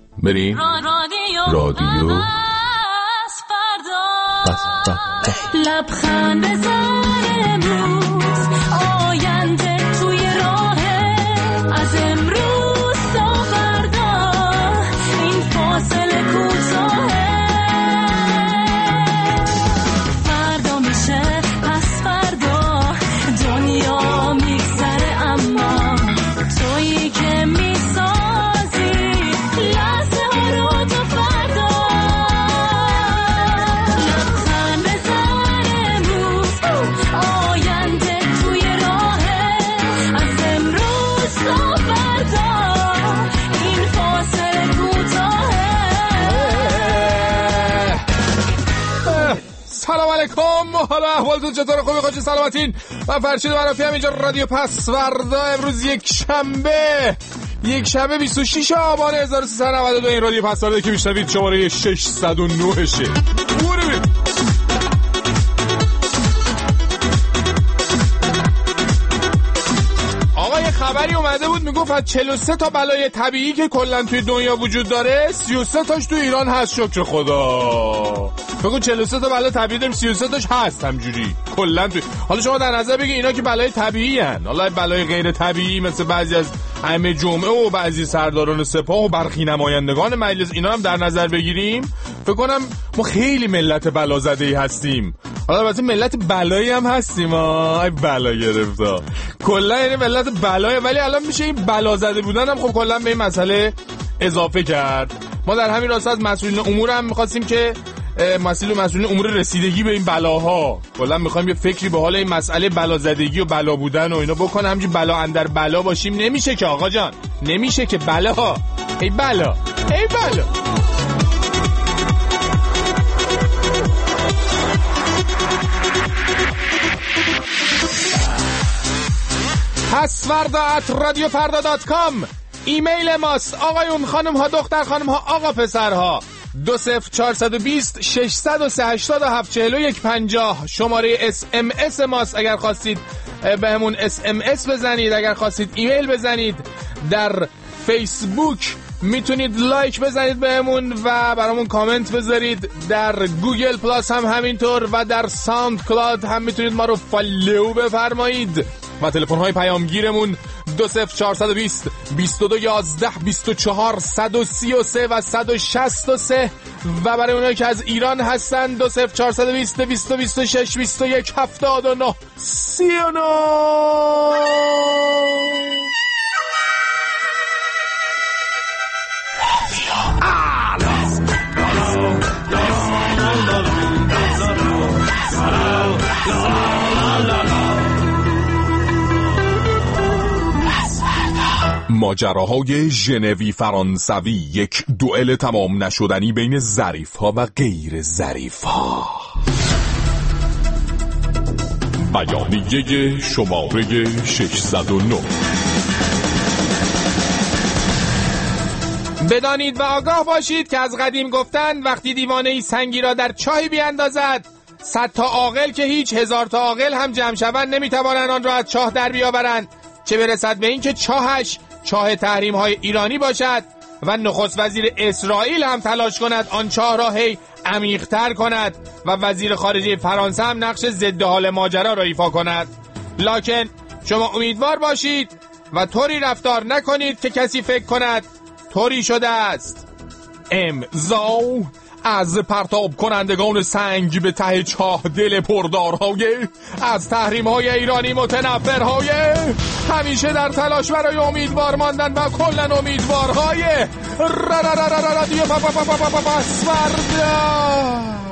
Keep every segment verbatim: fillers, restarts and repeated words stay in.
بریم رادیو لبخند بزن امروز، آینده توی راهه، از امروز تا فردا این فاصله کوتاهه، فردا میشه پس فردا دنیا میگذره، اما تویی که میسازی لحظه ها رو تا فردا. لبخند بزن امروز، آینده توی راهه، از امروز تا فردا این فاصله کوتاهه. سلام علیکم، حالا احوالتون چطور؟ خوبی؟ خوشی سلامتین؟ من فرشید منافی هم اینجا رادیو پسوردا. امروز یک شنبه یک شنبه بیست و شش آبان هزار و سیصد و نود و دو. این رادیو پسوردا که میشنوید شماره ششصد و نه شه. بریم. آقا یه خبری اومده بود میگفت از چهل و سه تا بلای طبیعی که کلا توی دنیا وجود داره سی و سه تاش تو ایران هست. شکر خدا. بگو چهل و سه تا بلا طبیعی داریم، سی و سه تاش هست همجوری کلا توی. حالا شما در نظر بگیر اینا که بلای طبیعی ان، حالا بلای غیر طبیعی مثل بعضی از ائمه جمعه و بعضی سرداران سپاه و برخی نمایندگان مجلس اینا هم در نظر بگیریم، فکر کنم ما خیلی ملت بلا زده‌ای هستیم. حالا البته ملت بلایی هم هستیم. آی بلا گرفتا کلا، یعنی ملت بلای، ولی الان میشه این بلا زده بودن هم خب کلا به این مسئله اضافه کرد. ما در همین راستا از مسئولین امور هم می‌خواستیم که مسئول و مسئولین امور رسیدگی به این بلاها کلا می‌خوایم یه فکری به حال این مسئله بلا زدگی و بلا بودن و اینا بکنه. همینجوری بلا اندر بلا باشیم نمیشه که آقا جان، نمیشه که. بلا ای بلا ای بلا. پسوردا ات رادیو فردا دات کام ایمیل ماست. آقایون، خانم ها، دختر خانم ها، آقا پسرها. دو صفر چهارصد و بیست ششصد و سه هشتاد و هفت چهل و یک پنجاه شماره اس ام اس ماست. اگر خواستید به همون اس ام اس بزنید، اگر خواستید ایمیل بزنید. در فیسبوک میتونید لایک بزنید بهمون و برامون کامنت بذارید. در گوگل پلاس هم همینطور و در ساوند کلاود هم میتونید ما رو فالو بفرمایید. و تلفن های پیامگیرمون دو صفر چهارصد و بیست بیست و دو یازده بیست و چهار صد و سی و سه و صد و شصت و سه و برای اونایی که از ایران هستن دو صفر چهارصد و بیست بیست و بیست و شش بیست و یک هفتاد و نه سی و نه. ماجراهای ژنوی فرانسوی، یک دوئل تمام نشدنی بین ظریف‌ها و غیر ظریف‌ها. بیانیه شماره ششصد و نه. بدانید و آگاه باشید که از قدیم گفتن وقتی دیوانه‌ای سنگی را در چاهی بیاندازد، صد تا عاقل که هیچ، هزار تا عاقل هم جمع شوند نمیتوانند آن را از چاه در بیاورند، چه برسد به این که چاهش چاه تحریم های ایرانی باشد و نخست وزیر اسرائیل هم تلاش کند آن چاه را هی عمیق‌تر کند و وزیر خارجه فرانسه هم نقش ضد حال ماجرا را ایفا کند. لکن شما امیدوار باشید و طوری رفتار نکنید که کسی فکر کند طوری شده است. امضا از پرتاب کنندگان سنگ به ته چاه دل پردارهای از تحریم‌های ایرانی متنفرهای همیشه در تلاش برای امیدوار ماندن و کلن امیدوارهای رادیو پسوردا.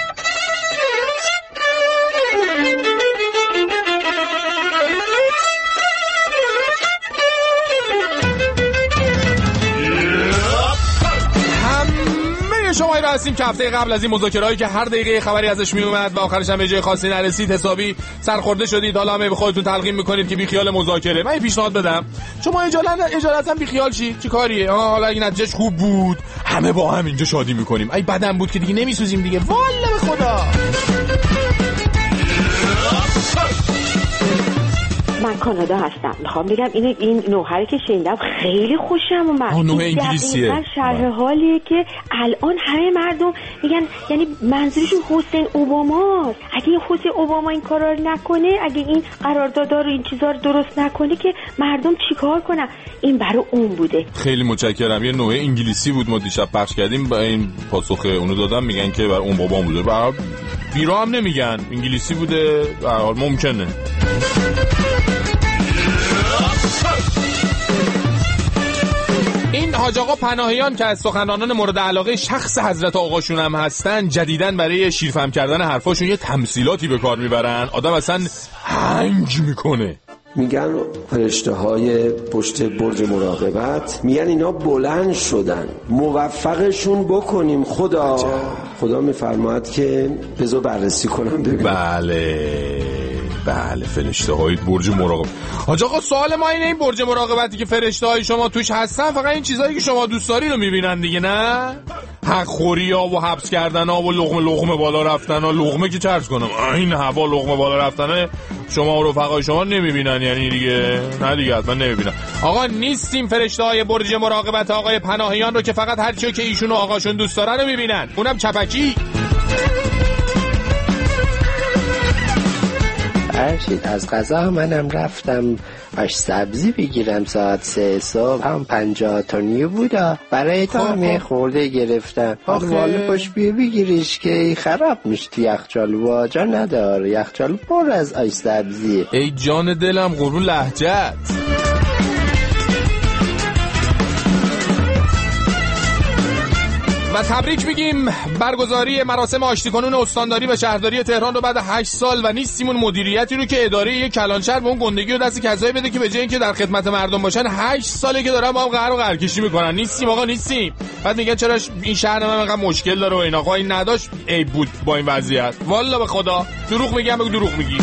شما را هستیم که هفته قبل از این مذاکرهایی که هر دقیقه خبری ازش می اومد و آخرش هم به جای خاصی نرسید حسابی سرخورده شدید. حالا همه به خودتون تلقین میکنید که بی خیال مذاکره. من پیشنهاد بدم شما اجالتا بی خیال شید. چی کاریه؟ حالا اگه نتیجهش خوب بود همه با هم اینجا شادی میکنیم. ای بدم بود که دیگه نمیسوزیم دیگه. والله به خدا. من کانادا هستم. میخوام بگم این این نوحه که شنیدم خیلی خوشم اومد. نوحه انگلیسیه. دقیقاً شرح حالیه که الان همه مردم میگن، یعنی منظورشون حسین اوباماست. اگه این حسین اوباما این کارا رو نکنه، اگه این قراردادا رو این چیزا رو درست نکنه که مردم چیکار کنن؟ این برای اون بوده. خیلی متشکرم. یه نوحه انگلیسی بود ما دیشب پخش کردیم، با این پاسخ اونو دادم، میگن که برای اون بابام بوده. برای بیرا هم نمیگن، انگلیسی بوده. به هر حال ممکنه. این حاج آقا پناهیان که از سخنرانان مورد علاقه شخص حضرت آقاشون هم هستن، جدیدن برای شیرفهم کردن حرفاشون یه تمثیلاتی به کار میبرن آدم اصلا هنگ میکنه. میگن فرشته های پشت برج مراقبت، میگن اینا بلند شدن، موفقشون بکنیم. خدا خدا میفرماید که بذار بررسی کنم ببینم. بله بله فرشته های برج مراقبت. حاج آقا سوال ما اینه، این برج مراقبتی که فرشته های شما توش هستن فقط این چیزایی که شما دوست داری رو میبینن دیگه، نه؟ حق خوری ها و حبس کردن ها و لقمه لقمه بالا رفتن ها. لقمه که چرز کنم این هوا لقمه بالا رفتن شما و رفقای شما نمیبینن، یعنی دیگه نه دیگه حتما نمیبینن. آقا نیستیم فرشته های برج مراقبت آقای پناهیان رو که فقط هر چیو که ایشون و آقاشون دوست دارن رو میبینن، اونم چپکی. فرشید از غذا منم رفتم آش سبزی بگیرم ساعت سه صبح، هم پنجاه تا نیو بودا برای تو همه خورده گرفتم. والا پاش بیا بگیریش که خراب میشه تو یخچال، واجا نداره یخچال پر از آش سبزیه. ای جان دلم قربون لهجت. و تبریک میگیم برگزاری مراسم آشتی کنون استانداری و شهرداری تهران رو بعد هشت سال و نیستیمون مدیریتی رو که اداره یک کلانشهر به اون گندگی و دست کسایی بده که به جای اینکه در خدمت مردم باشن هشت ساله که دارن با هم قهر و قهرکشی میکنن. نیستیم آقا نیستیم. بعد میگن چرا این شهر من انقدر مشکل داره و اینا. آقا این نداشت عیب بود با این وضعیت. والله به خدا دروغ میگم، بگو دروغ میگی.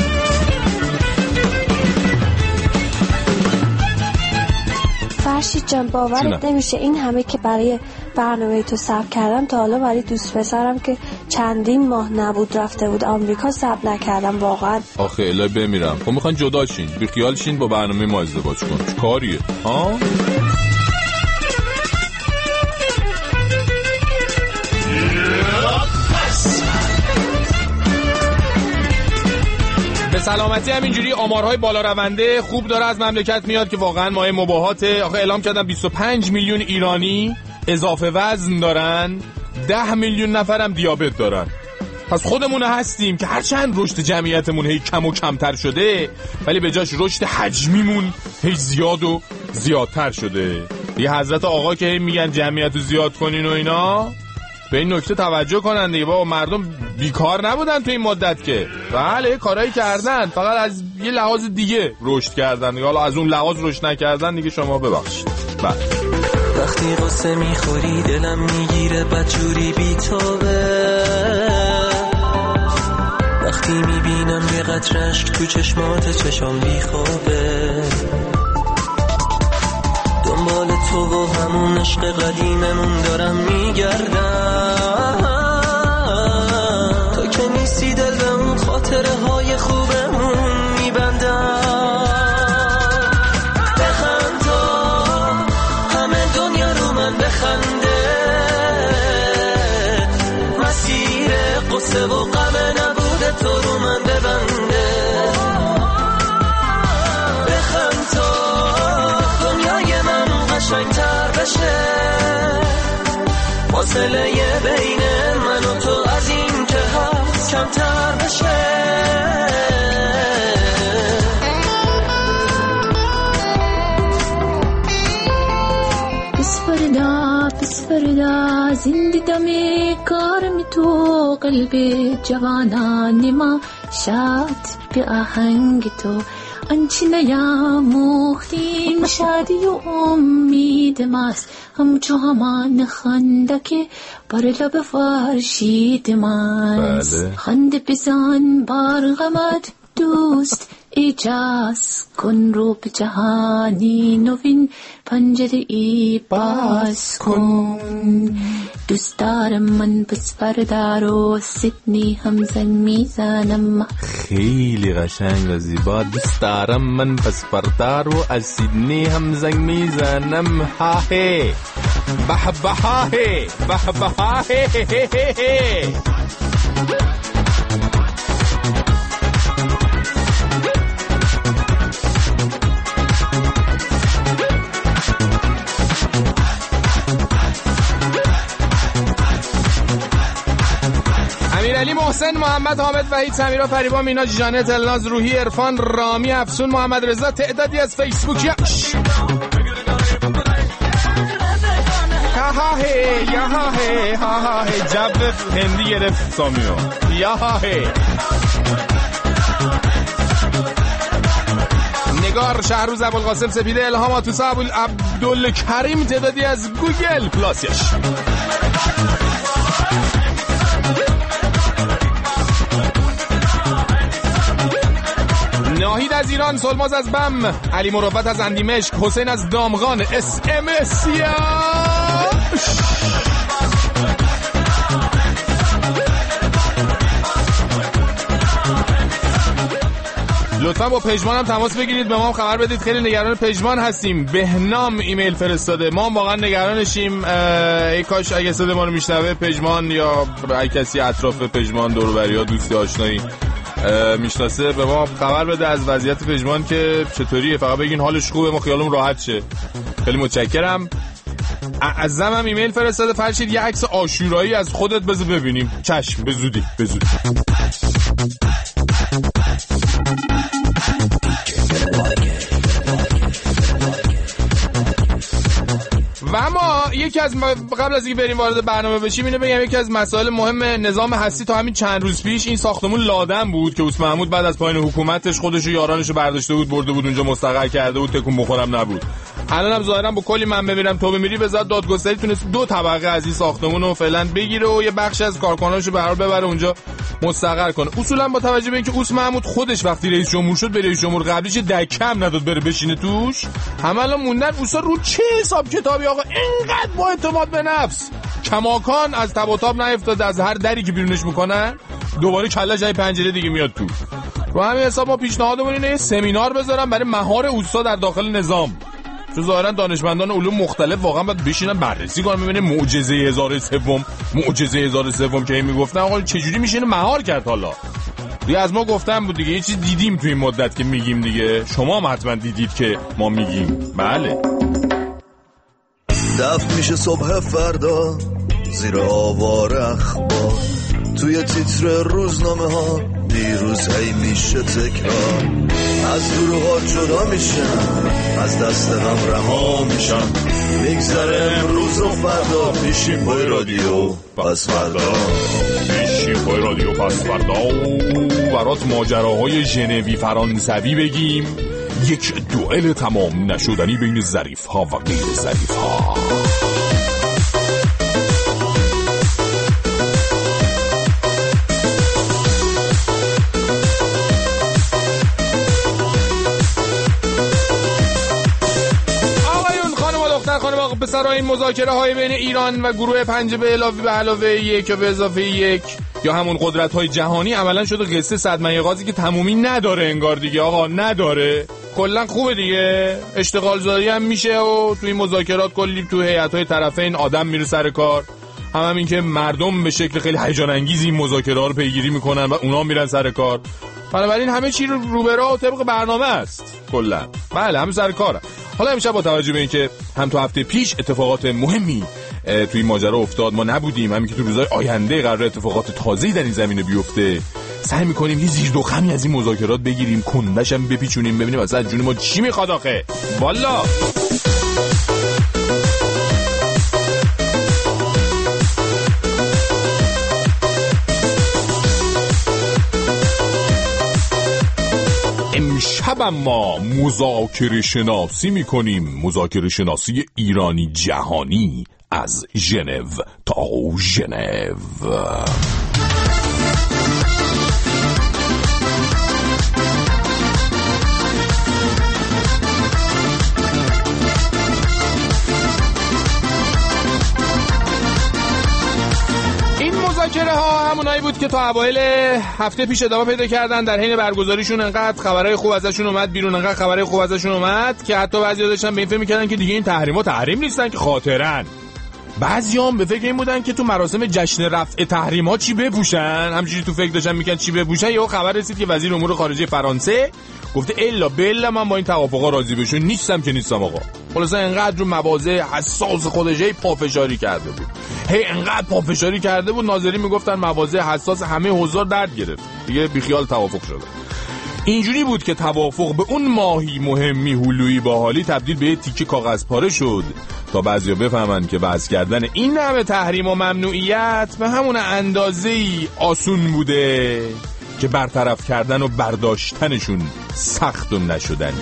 فرشید جان باورت نمیشه این همه که برای برنامه تو صبر کردم تا حالا برای دوست پسرم که چندین ماه نبود رفته بود آمریکا صبر نکردم واقعا. آخه الهی بمیرم. خب میخوان جدا شین، بی خیال شین، با برنامه ما ازدواج کن. چه کاریه ها؟ به سلامتی همینجوری آمارهای بالا رونده خوب داره از مملکت میاد که واقعا مایه مباهاته. آخه اعلام کردن بیست و پنج میلیون ایرانی اضافه وزن دارن، ده میلیون نفرم دیابت دارن. پس خودمون هستیم که هرچند رشد جمعیتمون هی کم و کمتر شده ولی به جاش رشد حجمیمون هی زیاد و زیادتر شده. یه حضرت آقا که هی میگن جمعیت رو زیاد کنین و اینا، به این نکته توجه کنن دیگه. بابا مردم بیکار نبودن تو این مدت که، بله کارایی کردن، فقط از یه لحاظ دیگه رشد کردن دیگه. حالا از اون لحاظ رشد نکردن دیگه شما ببخشید. بله وقتی قصه میخوری دلم میگیره بدجوری بیتابه، وقتی میبینم یه قطره عشق تو چشمات چشام بیخوابه، دنبال تو و همون عشق قدیممون دارم میگردم، تا که نیستی دل به اون خاطره های خوبمون میبندم. بخندا همه دنیا رو من بخنده، مسیر قصه و غم نبوده تو رو من ببنده. بخندا دنیای من قشنگتر بشه، فاصله بین من و تو از این که هست کمتر بشه. بسفردا بسفردا زنده دمی کارم تو قلب جوانان ما شاد به آهنگ تو، آنچه نیاموختیم شادی و امید ماست، همچو همان خنده که بر لب فرشید ماست. بله. خنده بزن بر غمت دوست، ایجاز کن رو به جهانی نوین، پنجره ای باز کن. دوست دارم من پس فردا رو سیدنی هم زنگ میزنم. خیلی قشنگ و زیبا. دوست دارم من پس فردا رو از سیدنی هم زنگ میزنم. ها هی به به ها هی به به ها هی. امیرعلی، محسن، محمد، حامد، وحید، سمیرا، فریبا، مینا، جانت، الناز، روحی، عرفان، رامی، افسون، محمد رضا، تعدادی از فیسبوکیاش. ها ها هی یا ها هی ها ها هی. جب هندی گرفت سامیو. یا ها هی. نگار، شهروز، ابوالقاسم، سپیده، الهام، آتوسا، عبدالکریم، تعدادی از گوگل پلاسش. ناهید از ایران، سلماز از بم، علی مروت از اندیمشک، حسین از دامغان، اس ام اس یا لطفا با پژمان هم تماس بگیرید، به ما هم خبر بدید. خیلی نگران پژمان هستیم. بهنام ایمیل فرستاده، ما هم واقعا نگرانشیم. ای کاش اگه صدا ما رو میشنوه پژمان یا ای کسی اطراف پژمان، دور و بریا، دوستی آشنایی میشناسه، به ما خبر بده از وضعیت پژمان که چطوریه. فقط بگین حالش خوبه، ما خیالمون راحت شه. خیلی متشکرم. اعظم هم ایمیل فرستاده، فرشید یه عکس عاشورایی از خودت بذار ببینیم. چشم، به زودی به زودی. و اما یکی از م... قبل از اینکه بریم وارد برنامه بشیم اینو بگم، یکی از مسائل مهم نظام هستی تا همین چند روز پیش این ساختمون لادن بود که اوس محمود بعد از پایین حکومتش خودش و یارانشو برداشته بود برده بود اونجا مستقر کرده بود، تکون بخورم نبود. الانم ظاهرا با کلی من بمیرم تو بمیری وزارت دادگستری تونست دو طبقه از این ساختمونو فعلا بگیره و یه بخش از کارکنانشو به هر حال ببره اونجا مستقر کنه. اصولا با توجه به اینکه اوس محمود خودش وقتی رئیس جمهور شد به رئیس جمهور قبلیش دکم نداد بره بشینه توش، همه الان موندن اوسا رو چه حساب کتابی آقا اینقدر با اعتماد به نفس کماکان از تب و تاب نیفتاد، از هر دری که بیرونش میکنن دوباره کله‌ش از پنجره دیگه میاد تو. رو همین حساب ما پیشنهادمون اینه یه سمینار بذارم برای مهار اوسا در داخل نظام، چون ظاهرا دانشمندان علوم مختلف واقعا باید بشینن بررسی کنن ببینن معجزه هزار سوم معجزه هزار سوم که میگفتن آقا چجوری میشه اینو مهار کرد. حالا دیگه از ما گفتم بود دیگه، یه چیز دیدیم تو این مدت که میگیم دیگه، شما هم حتما دیدید که ما میگیم. بله دفع میشه صبح فردا زیر آوار اخبار، توی تیتر روزنامه ها دیروز هی میشه تکرار، از گروه ها جدا میشن از دست غم رها میشن، میگذره امروز و فردا پیشیم پای رادیو پس فردا، پیشیم پای رادیو پس فردا برات ماجراهای ژنوی فرانسوی بگیم، یک دوئل تمام نشدنی بین ظریف ها و غیر ظریف ها. خانم پسرها، این مذاکره های بین ایران و گروه پنج به علاوه به علاوه یک یا به اضافه یک یا همون قدرت های جهانی عملا شده قصه صد میقاتی که تمومی نداره انگار دیگه. آقا نداره، کلا خوبه دیگه، اشتغال زایی هم میشه و توی مذاکرات کلی تو هیئت های طرفین آدم میره سر کار، هم همین که مردم به شکل خیلی هیجان انگیزی این مذاکره ها رو پیگیری میکنن و اونا میرن سر کار. بنابراین همه چی رو روبرا و طبق برنامه است کلا. بله همه سر کاره. حالا امشب با توجه به اینکه هم تو هفته پیش اتفاقات مهمی توی این ماجرا افتاد ما نبودیم، همین که تو روزهای آینده قرار اتفاقات تازه‌ای در این زمینه بیفته، سعی می‌کنیم یه زیر دخمی از این مذاکرات بگیریم، کندش هم بپیچونیم، ببینیم اصلا جون ما چی میخواد آخه. والا امشب ما مذاکره شناسی میکنیم، مذاکره شناسی ایرانی جهانی از ژنو تا ژنو. مذاکره ها همونایی بود که تا اوایل هفته پیش ادامه پیدا کردن. در حین برگزاریشون انقدر خبرای خوب ازشون اومد بیرون، انقدر خبرای خوب ازشون اومد که حتی بعضیا داشتن به این فکر می‌کردن که دیگه این تحریما تحریم نیستن که خاطرن. بعضیام به فکر این بودن که تو مراسم جشن رفع تحریما چی بپوشن، همینجوری تو فکر داشتن میگن چی بپوشن. یهو خبر رسید که وزیر امور خارجه فرانسه گفته الا بلا من با این توافقا راضی بشم، نیستم که نیستم آقا. خلاصا انقدر رو مواضع حساس خودش هی پافشاری کرده بود، هی انقدر پافشاری کرده بود ناظرین میگفتن مواضع حساس همه حضار درد گرفت، دیگه بیخیال توافق شده. اینجوری بود که توافق به اون ماهی مهمی هلویی باحالی تبدیل به یه تیکه کاغذ پاره شد تا بعضیا بفهمن که وضع کردن این همه تحریم و ممنوعیت به همون اندازه‌ای آسون بوده که برطرف کردن و برداشتنشون سخت و نشدنی.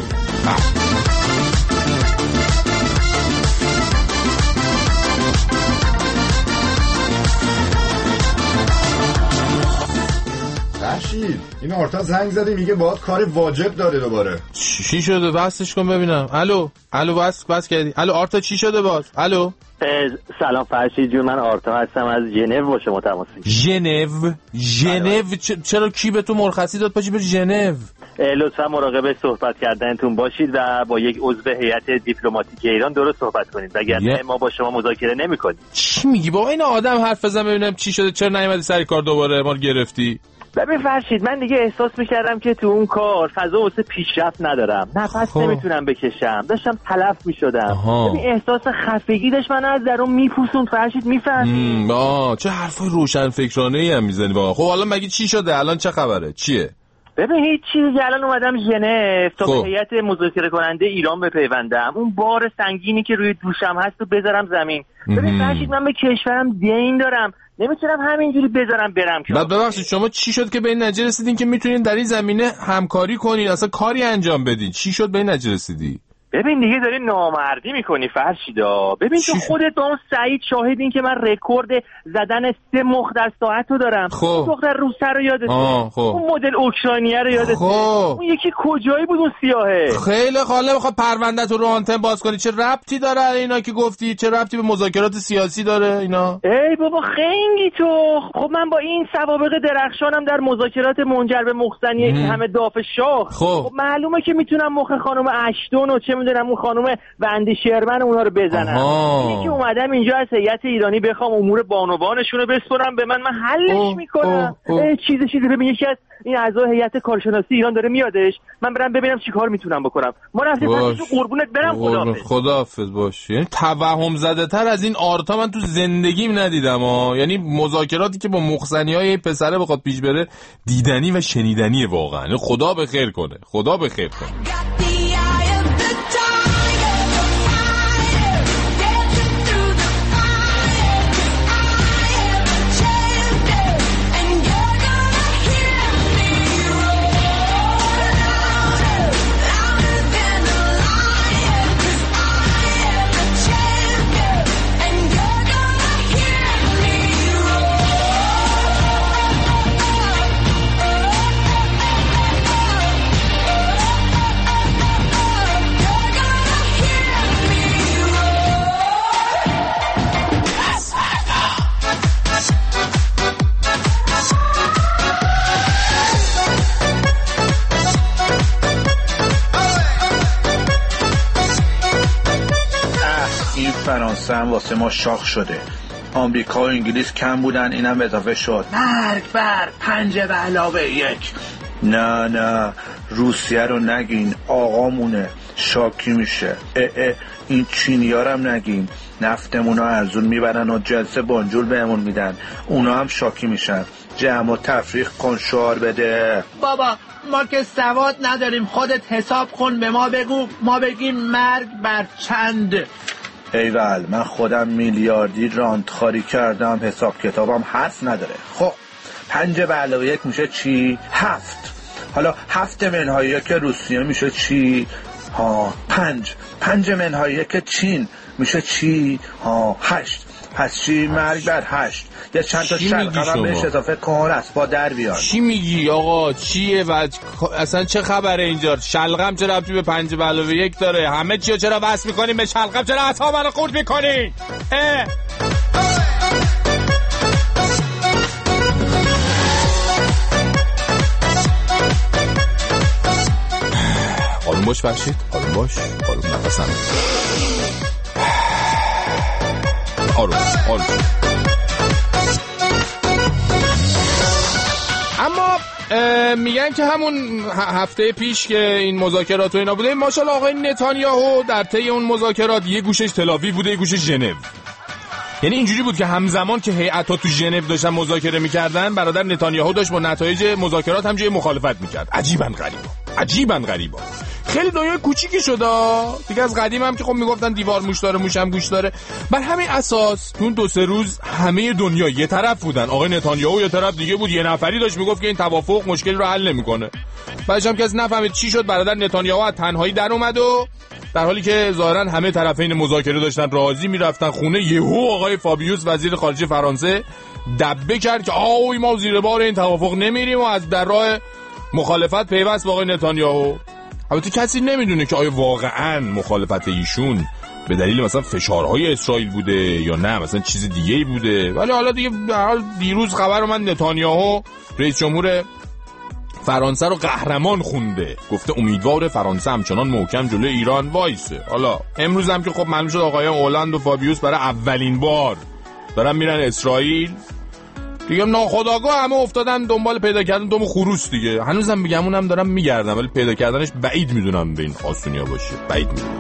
رشید این آرتا زنگ زده میگه باید کار واجب داره دوباره. چی شده؟ واسش کن ببینم. الو الو واس واس کردی؟ الو آرتا چی شده باز؟ الو سلام فرشید جون، من آرتا هستم از ژنو با شما تماس میگیرم. ژنو؟ ژنو چرا کی به تو مرخصی داد پاشی بری ژنو؟ لطفا مراقب صحبت کردنتون باشید و با یک عضو هیئت دیپلماتیک ایران درست صحبت کنید وگرنه yeah. ما با شما مذاکره نمی‌کنیم. چی میگی با این آدم حرف بزن ببینم چی شده، چرا نیومدی سر کار دوباره ما رو گرفتی؟ ببین فرشید من دیگه احساس میکردم که تو اون کار فضا واسه پیشرفت ندارم، نفس نمیتونم بکشم، داشتم تلف میشدم. ببین احساس خفگی داشت من از درون میپوسون فرشید، میفهمی؟ آه چه حرفای روشن فکرانه‌ای هم میزنی واقعا. خب حالا مگه چی شده الان، چه خبره، چیه؟ ببین هیچ چیزی، الان اومدم ژنو تا به هیئت مذاکره کننده ایران بپیوندم، اون بار سنگینی که روی دوشم هست رو بذارم زمین. ببین فرشید من به کشورم دین دارم، نمیتونم همینجوری بذارم برم. بعد ببخشید شما چی شد که به این نتیجه رسیدین که میتونین در این زمینه همکاری کنین، اصلا کاری انجام بدین؟ چی شد به این نتیجه رسیدی؟ ببین دیگه داری نامردی میکنی فرشیدا. ببین تو خودت با اون سعید شاهدین که من رکورد زدن سه مخ در ساعت رو دارم. خب دختر روسر رو یادته؟ خب. اون مدل اوکراینیه رو یادته؟ خب. اون یکی کجایی بود اون سیاهه؟ خیلی خاله بخواد پرونده تو رو آنتن باز کنی، چه ربطی داره اینا که گفتی؟ چه ربطی به مذاکرات سیاسی داره اینا؟ ای بابا خنگی تو. خب من با این سوابق درخشانم در مذاکرات منجر به مخزنیه که همه داف شاه، خب. خب معلومه که میتونم مخ خانم اشتون و چه میدونم اون خانم وندی شرمن اونا رو بزنم. اینی که اومدم اینجا از هیئت ایرانی بخوام امور بانوانشون رو بسپرم به من، من حلش میکنم. چیز چیزی ببین یکی از این اعضای هیئت کارشناسی ایران داره میادش، من برم ببینم چیکار میتونم بکنم. ما رفتیم قربونت برم. خداحافظ. خداحافظ باش. یعنی توهم زده تر از این آرتا من تو زندگیم ندیدم ها. یعنی مذاکراتی که با مخزنیای پسره بخواد پیش بره دیدنی و شنیدنیه واقعا. خدا به خیر کنه، خدا به خیر کنه. فرانسه هم واسه ما شاخ شده. آمریکا و انگلیس کم بودن، اینم اضافه شد. مرگ بر پنج به علاوه یک. نه نه روسیه رو نگین، آقامونه شاکی میشه. اه اه این چینیارم نگین، نفتمون رو ارزون میبرن و جلسه بانجول بهمون میدن، اونا هم شاکی میشن. جمع و تفریق کن، شعار بده. بابا ما که سواد نداریم، خودت حساب کن به ما بگو، ما بگیم مرگ بر چند. ایول من خودم میلیاردی رانتخاری کردم، حساب کتابم حرف نداره. خب پنج به علاوه یک میشه چی؟ هفت. حالا هفت منهای یک روسیه میشه چی؟ ها پنج. پنج منهای یک چین میشه چی؟ ها هشت. پس چی؟ مرگ بر هشت. یه چند تا شلقم بهش اضافه کن از با در بیان. چی میگی آقا؟ چیه و اصلا چه خبره اینجا؟ شلقم چرا ربطی به پنج به علاوه یک داره؟ همه چیو چرا وصل میکنیم به شلقم؟ چرا اصحاب منو خورد میکنی؟ اه باش فرشید، آروم باش، آروم نفس نمی آروم آروم. اما میگن که همون هفته پیش که این مذاکرات و اینا بوده، ماشاءالله آقای نتانیاهو در طی اون مذاکرات یه گوشش تل‌آویو بوده، یه گوشش ژنو. یعنی اینجوری بود که همزمان که هیئت‌ها تو ژنو داشتن مذاکره می‌کردن، برادر نتانیاهو داشت با نتایج مذاکرات هم جای مخالفت می‌کرد. عجیباً غریبا، عجیباً غریبا. خیلی دنیای کوچیکی شده دیگه. از قدیم هم که خب میگفتن دیوار موش داره، موش هم گوش داره. بر همین اساس تو دو سه روز همه دنیا یه طرف بودن، آقای نتانیاهو یه طرف دیگه بود. یه نفری داشت میگفت که این توافق مشکل رو حل نمی‌کنه. بعدش هم کسی نفهمید چی شد، برادر نتانیاهو از تنهایی در اومد و در حالی که ظاهرا همه طرفین مذاکره داشتن راضی میرفتن خونه، یهو آقای فابیوس وزیر خارجه فرانسه دبه کرد که آوی ما زیر بار این توافق نمیریم و از در راه مخالفت پیوست با آقای نتانیاهو. البته کسی نمیدونه که آیا واقعا مخالفت ایشون به دلیل مثلا فشارهای اسرائیل بوده یا نه مثلا چیز دیگه‌ای بوده. ولی حالا دیگه در حال دیروز خبر اومد نتانیاهو رئیس جمهور فرانسه رو قهرمان خونده، گفته امیدوار فرانسه همچنان محکم جلوی ایران وایسه. حالا امروز هم که خب معلوم شد آقایان هولند و فابیوس برای اولین بار دارن میرن اسرائیل دیگه. ناخودآگاه همه افتادن دنبال پیدا کردن دوم خروس دیگه. هنوزم میگم اونم دارم میگردم ولی پیدا کردنش بعید میدونم به این آسونیا باشه، بعید میدونم.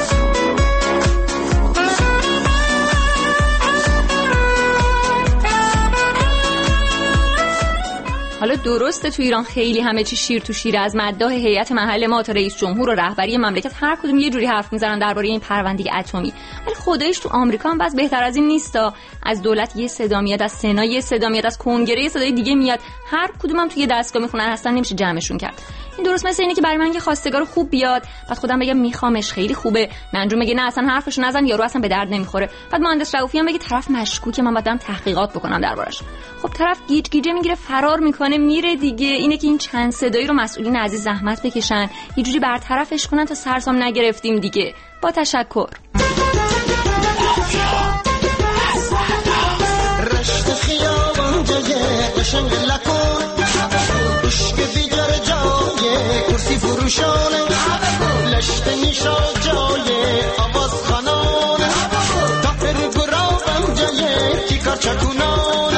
حالا درسته تو ایران خیلی همه چی شیر تو شیر، از مداح هیئت محل ما تا رئیس جمهور و رهبری مملکت هر کدوم یه جوری حرف میزنن درباره این پرونده اتمی. ولی خداییش تو آمریکا هم باز بهتر از این نیستا. از دولت یه صدا میاد، از سنا یه صدا میاد، از کنگره یه صدای دیگه میاد، هر کدوم هم تو یه دستگاه میخونن، اصلا نمیشه جمعشون کرد. این درست مثل اینه که برای من که خواستگار خوب بیاد، بعد خودم بگم میخوامش خیلی خوبه، منجوم بگه نه اصلا حرفشو نزن، یارو اصلا به درد نمیخوره. بعد مهندس رؤوفی هم بگه طرف مشکوکه، من بعدم تحقیقات بکنم دربارش. خب طرف گیج گیجه میگیره، فرار میکنه، میره دیگه. اینه که این چند صدایی رو مسئولین عزیز زحمت بکشن یه جوری برطرفش کنن تا سرسام نگرفتیم دیگه. با تشکر. رشت خیابان جای قشنگ لکن عشق دیگر جای کرسی فروشانه لشت نیشا جای آواز خانانه تاپر گرابم جای تیکار چکونانه.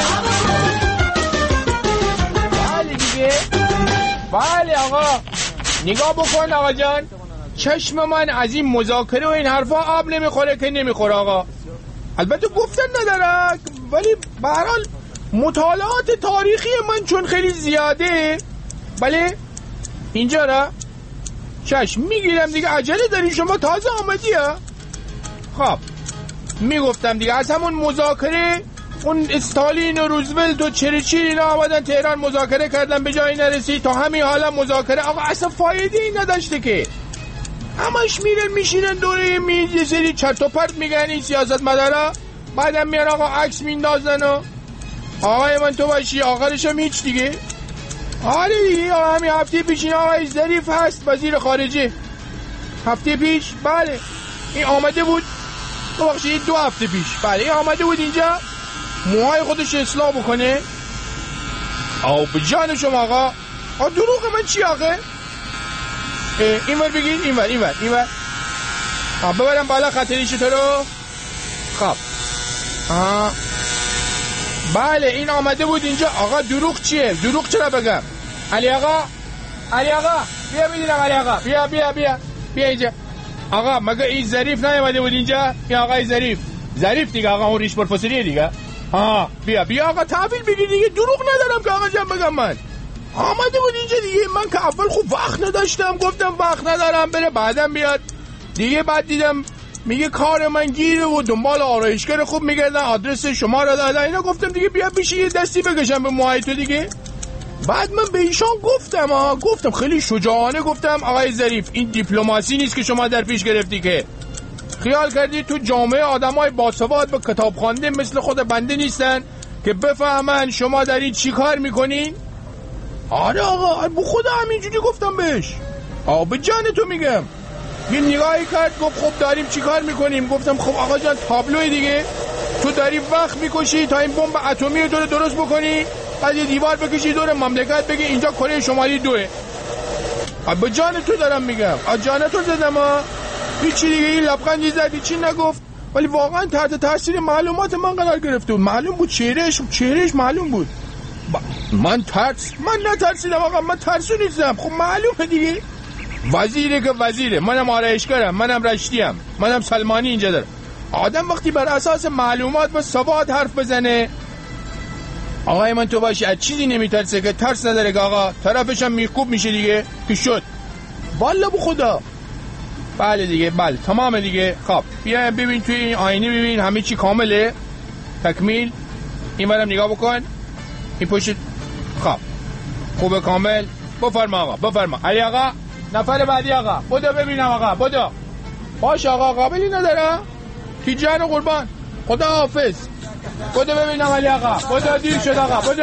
بله دیگه، بله آقا نگاه بکن آقا جان، چشم من از این مذاکره و این حرفا آب نمیخوره که نمیخوره آقا. البته گفتن ندارم ولی به هر حال مطالعات تاریخی من چون خیلی زیاده. بله اینجا را چشم میگیرم دیگه، عجله داری شما، تازه آمدی ها. خب میگفتم دیگه از همون مذاکره اون استالین و روزولت و چرچیل اینا آمدن تهران مذاکره کردن، به جایی نرسید. تا همین حالا مذاکره آقا اصلا فایده ای نداشته که همش میرن میشینن دوره میز یه سری چرت و پرت میگن این سیاست مدارا، بعدم میان آقا عکس میندازن و آقای من تو باشی، آخرش هم هیچ دیگه. آره دیگه همین هفته پیش این آقای ظریف هست وزیر خارجه، هفته پیش بله این آمده بود، ببخشید دو هفته پیش بله این آمده بود اینجا موهای خودش اصلاح بکنه. آو به جان شما آقا، آ دروغ من چی آقا؟ اینور بگید، اینور اینور اینور ببرم بالا خطریش تو رو. خب آها بله این آمده بود اینجا آقا. دروغ چیه؟ دروغ چرا بگم؟ علی آقا، علی آقا بیا ببینم، علی آقا بیا بیا بیا بیا اینجا. آقا مگه این ظریف نیومده بود اینجا؟ این آقای ظریف، ظریف دیگه آقا، اون ریش پروفسوریه دیگه. ها بیا بیا آقا تحویل بگیر دیگه، دروغ ندارم که آقا جان بگم. من آمده بود اینجا دیگه، من که اول خوب وقت نداشتم، گفتم وقت ندارم بره بعدم بیاد دیگه. بعد دیدم میگه کار من گیره و دنبال آرایشگر خوب میگردن، آدرس شما رو دادن اینا، گفتم دیگه بیا بشی یه دستی بکشم به موهای تو دیگه. بعد من به ایشان گفتم ها، گفتم خیلی شجاعانه گفتم آقای ظریف این دیپلماسی نیست که شما در پیش گرفتی، که خیال کردی تو جامعه آدمای باسواد با کتاب خوانده مثل خود بنده نیستن که بفهمن شما در این چی کار میکنین؟ آره آقا بو خدا همینجوری گفتم بهش. آقا به جان تو میگم. یه نگاهی کرد گفت خب داریم چی کار میکنیم؟ گفتم خب آقا جان تابلوی دیگه، تو داری وقت میکشی تا این بمب اتمی رو دور درست بکنی، بعد یه دیوار بکشی دور مملکت بگی اینجا کره شمالی دوه. با جان تو دارم میگم، آ جان تو زدم ها، هیچی دیگه. این لبخندی زدی چی نگفت، ولی واقعا تحت تاثیر معلومات من قرار گرفته بود. معلوم بود چهرهش چهرهش معلوم بود. با... من ترس من نترسیدم آقا، من ترسو نیستم. خب معلومه دیگه، وزیره که وزیره، منم آرایشگرم، منم رشتیم، منم سلمانی اینجا دارم. آدم وقتی بر اساس معلومات و ثبات حرف بزنه، آقای من تو باشی از چیزی نمیترسه که ترس نداره که آقا طرفش هم میخوب میشه دیگه که شد. والا بو خدا. بله دیگه، بله تمام دیگه. خب بیا ببین توی این آینه، ببین همه چی کامله، تکمیل. این برم نگاه بکن، این پشت. خب خوبه کامل. بفرما آقا، بفرما. علی آقا، نفر بعدی آقا، بودو ببینم آقا، بودو. باش آقا، قابلی نداره کی جان قربان، خدا حافظ. بودو ببینم علی آقا، بودو دیر شد آقا، بودو.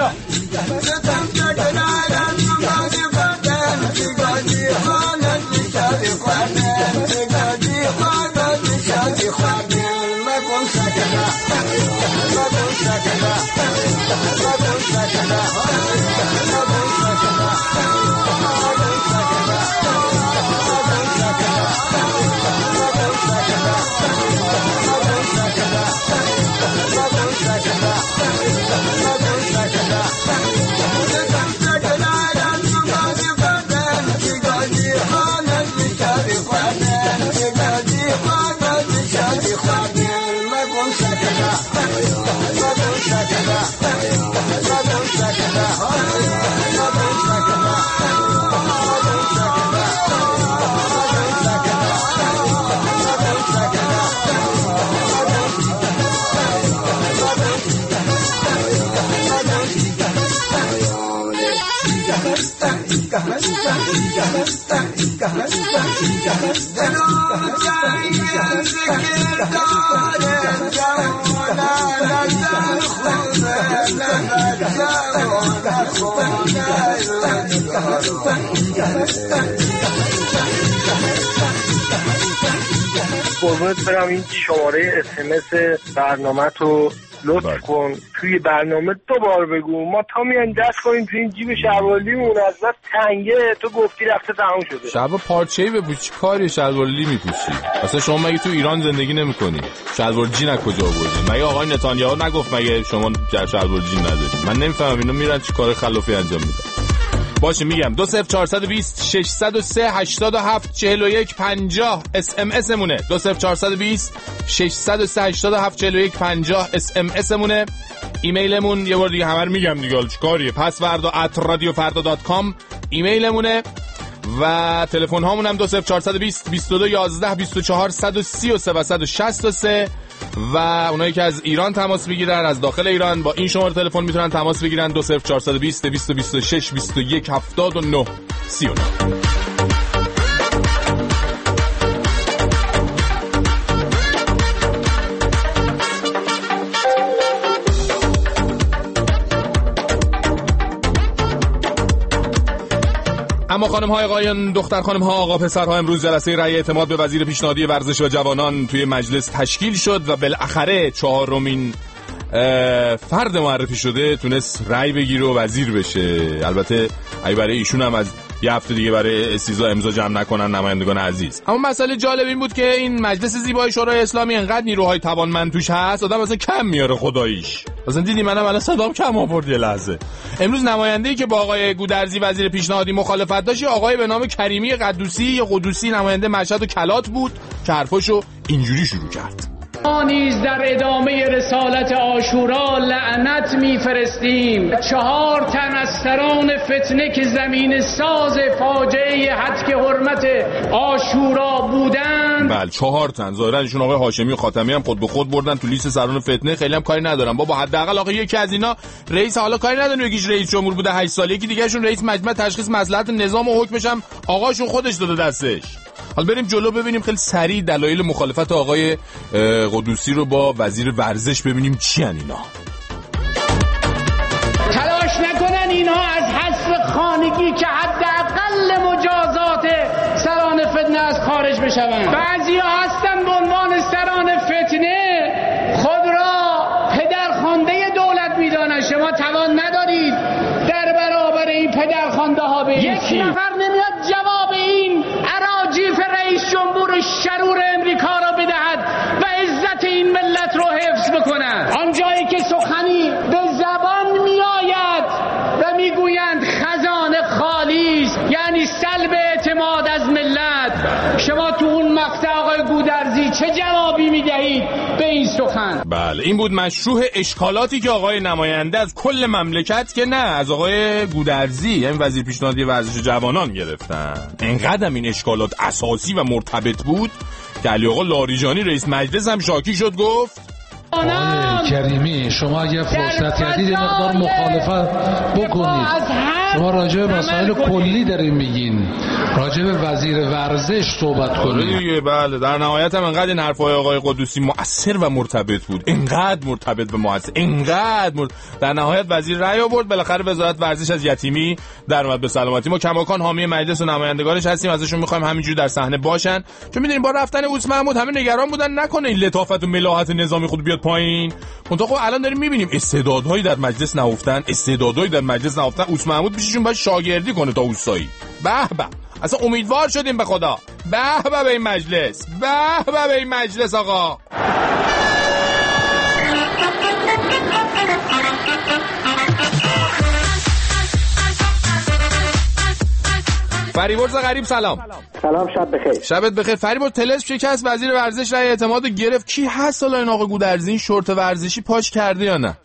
قربونت برم، این شماره اس ام اس برنامه تو لطف کن توی برنامه دوبار بگو. ما تا میان دست کنیم توی این جیب شلواریمون از بس تنگه، تو گفتی رفته تموم شده. شلوار پارچه‌ای بپوش، چی کاری شلواری میپوشی؟ اصلا شما مگه تو ایران زندگی نمی‌کنی؟ شلوار جین از کجا آوردی؟ مگه آقای نتانیاهو نگفت مگه شما شلوار جین ندارید؟ من نمیفهمم اینو میرن چی کار خلافی انجام میدن. باشه میگم دو صفر چهار دو صفر شش صفر سه هشت هفت چهل و یک پنجاه اس ام اس مونه. دو صفر چهار دو صفر شش صفر سه هشت هفت چهل و یک پنجاه اس ام اس مونه. ایمیلمون یه بار دیگه همه رو میگم دیگه، حالا چیکاریه؟ پسوردا ات رادیو فردا دات کام ایمیلمونه و تلفن هامون هم دو صفر چهار دو صفر بیست و دو یازده بیست و چهار صد و سی و سه و صد و شصت و سه. و اونایی که از ایران تماس بگیرن، از داخل ایران، با این شماره تلفن میتونن تماس بگیرن دو صفر چهار دو صفر دویست بیست و شش بیست و یک هفتاد و نه سی و نه. اما خانم های آقایان، دختر خانم ها، آقا پسر ها، امروز جلسه رأی اعتماد به وزیر پیشنهادی ورزش و جوانان توی مجلس تشکیل شد و بالاخره چهارمین فرد معرفی شده تونست رأی بگیره و وزیر بشه. البته ای برای ایشون هم از یه هفته دیگه برای استیضاح امضا جمع نکنن نمایندگان عزیز. اما مسئله جالب این بود که این مجلس زیبای شورای اسلامی انقدر نیروهای توانمند توش هست آدم اصلا کم میاره خداییش. اصلا دیدی منم الان صدام کم آورد یه لحظه. امروز نماینده‌ای که با آقای گودرزی وزیر پیشنهادی مخالفت داشت آقای به نام کریمی قدوسی یا قدوسی نماینده مشهد و کلات بود که حرفاشو اینجوری شروع کرد. ما نیز در ادامه رسالت عاشورا لعنت میفرستیم چهار تن از سران فتنه که زمین ساز فاجعه هتک حرمت عاشورا بودند. بله چهار تن، ظاهرا ایشون آقای هاشمی و خاتمی هم خود به خود بردن تو لیست سران فتنه. خیلی هم کاری ندارم بابا، حداقل آقا یکی از اینا رئیس، حالا کاری نداره یکیش رئیس جمهور بوده هشت ساله، یکی دیگه شون رئیس مجمع تشخیص مصلحت نظام و حکمش هم آقاشون خودش داده دستش. حالا بریم جلو ببینیم خیلی سریع دلایل مخالفت آقای قدوسی رو با وزیر ورزش ببینیم چی ان اینا. تلاش نکنن اینا از حذف خانگی که حداقل مجازات سران فتنه از خارج بشون. بعضیا هستن به عنوان سران فتنه خود را پدرخوانده دولت میدانن. شما توان ندارید در برابر این پدرخوانده ها به یک نفر نمیاد جواب بکنن. آن جایی که سخنی به زبان می آید و می گویند خزانه خالی است، یعنی سلب اعتماد از ملت، شما تو اون مقطع آقای گودرزی چه جوابی می دهید به این سخن؟ بله این بود مشروح اشکالاتی که آقای نماینده از کل مملکت که نه از آقای گودرزی یعنی وزیر پیشنهادی ورزش جوانان گرفتن. انقدر این اشکالات اساسی و مرتبط بود که علی آقا لاریجانی رئیس مجلس هم شاکی شد، گفت آقای کریمی شما یه فرصت یادید یه مقدار مخالفت بکنید. شما راجع به مسائل کلی دارین میگین، راجع به وزیر ورزش صحبت کنید دیگه. بله در نهایت هم انقدر این حرفای آقای قدوسی مؤثر و مرتبط بود، انقدر مرتبط به مؤثر، انقدر مرت... در نهایت وزیر رأی آورد، بالاخره وزارت ورزش از یتیمی در اومد به سلامتی. ما کماکان حامی مجلس و نمایندگانش هستیم، ازشون میخوایم همینجوری در صحنه باشن، چون میدونیم با رفتن اوس محمود همه نگران بودن نکنه این لطافت و ملاحت نظامی خود بیاد پایین. منتها خب الان داریم میبینیم استعدادهایی در مجلس نهفتن، استعدادهایی در مجلس نهفتن. اوس محمود پیششون باید شاگردی کنه تا اوسایی. به به اصلا امیدوار شدیم به خدا. به به به این مجلس، به به به این مجلس آقا. فریبرز غریب سلام. سلام شب بخیر. شبت بخیر. فریبرز طلسم شکست، وزیر ورزش رأی اعتماد گرفت. کی هست حالا این آقا گودرزی این شورت ورزشی پاچ کرده یا نه؟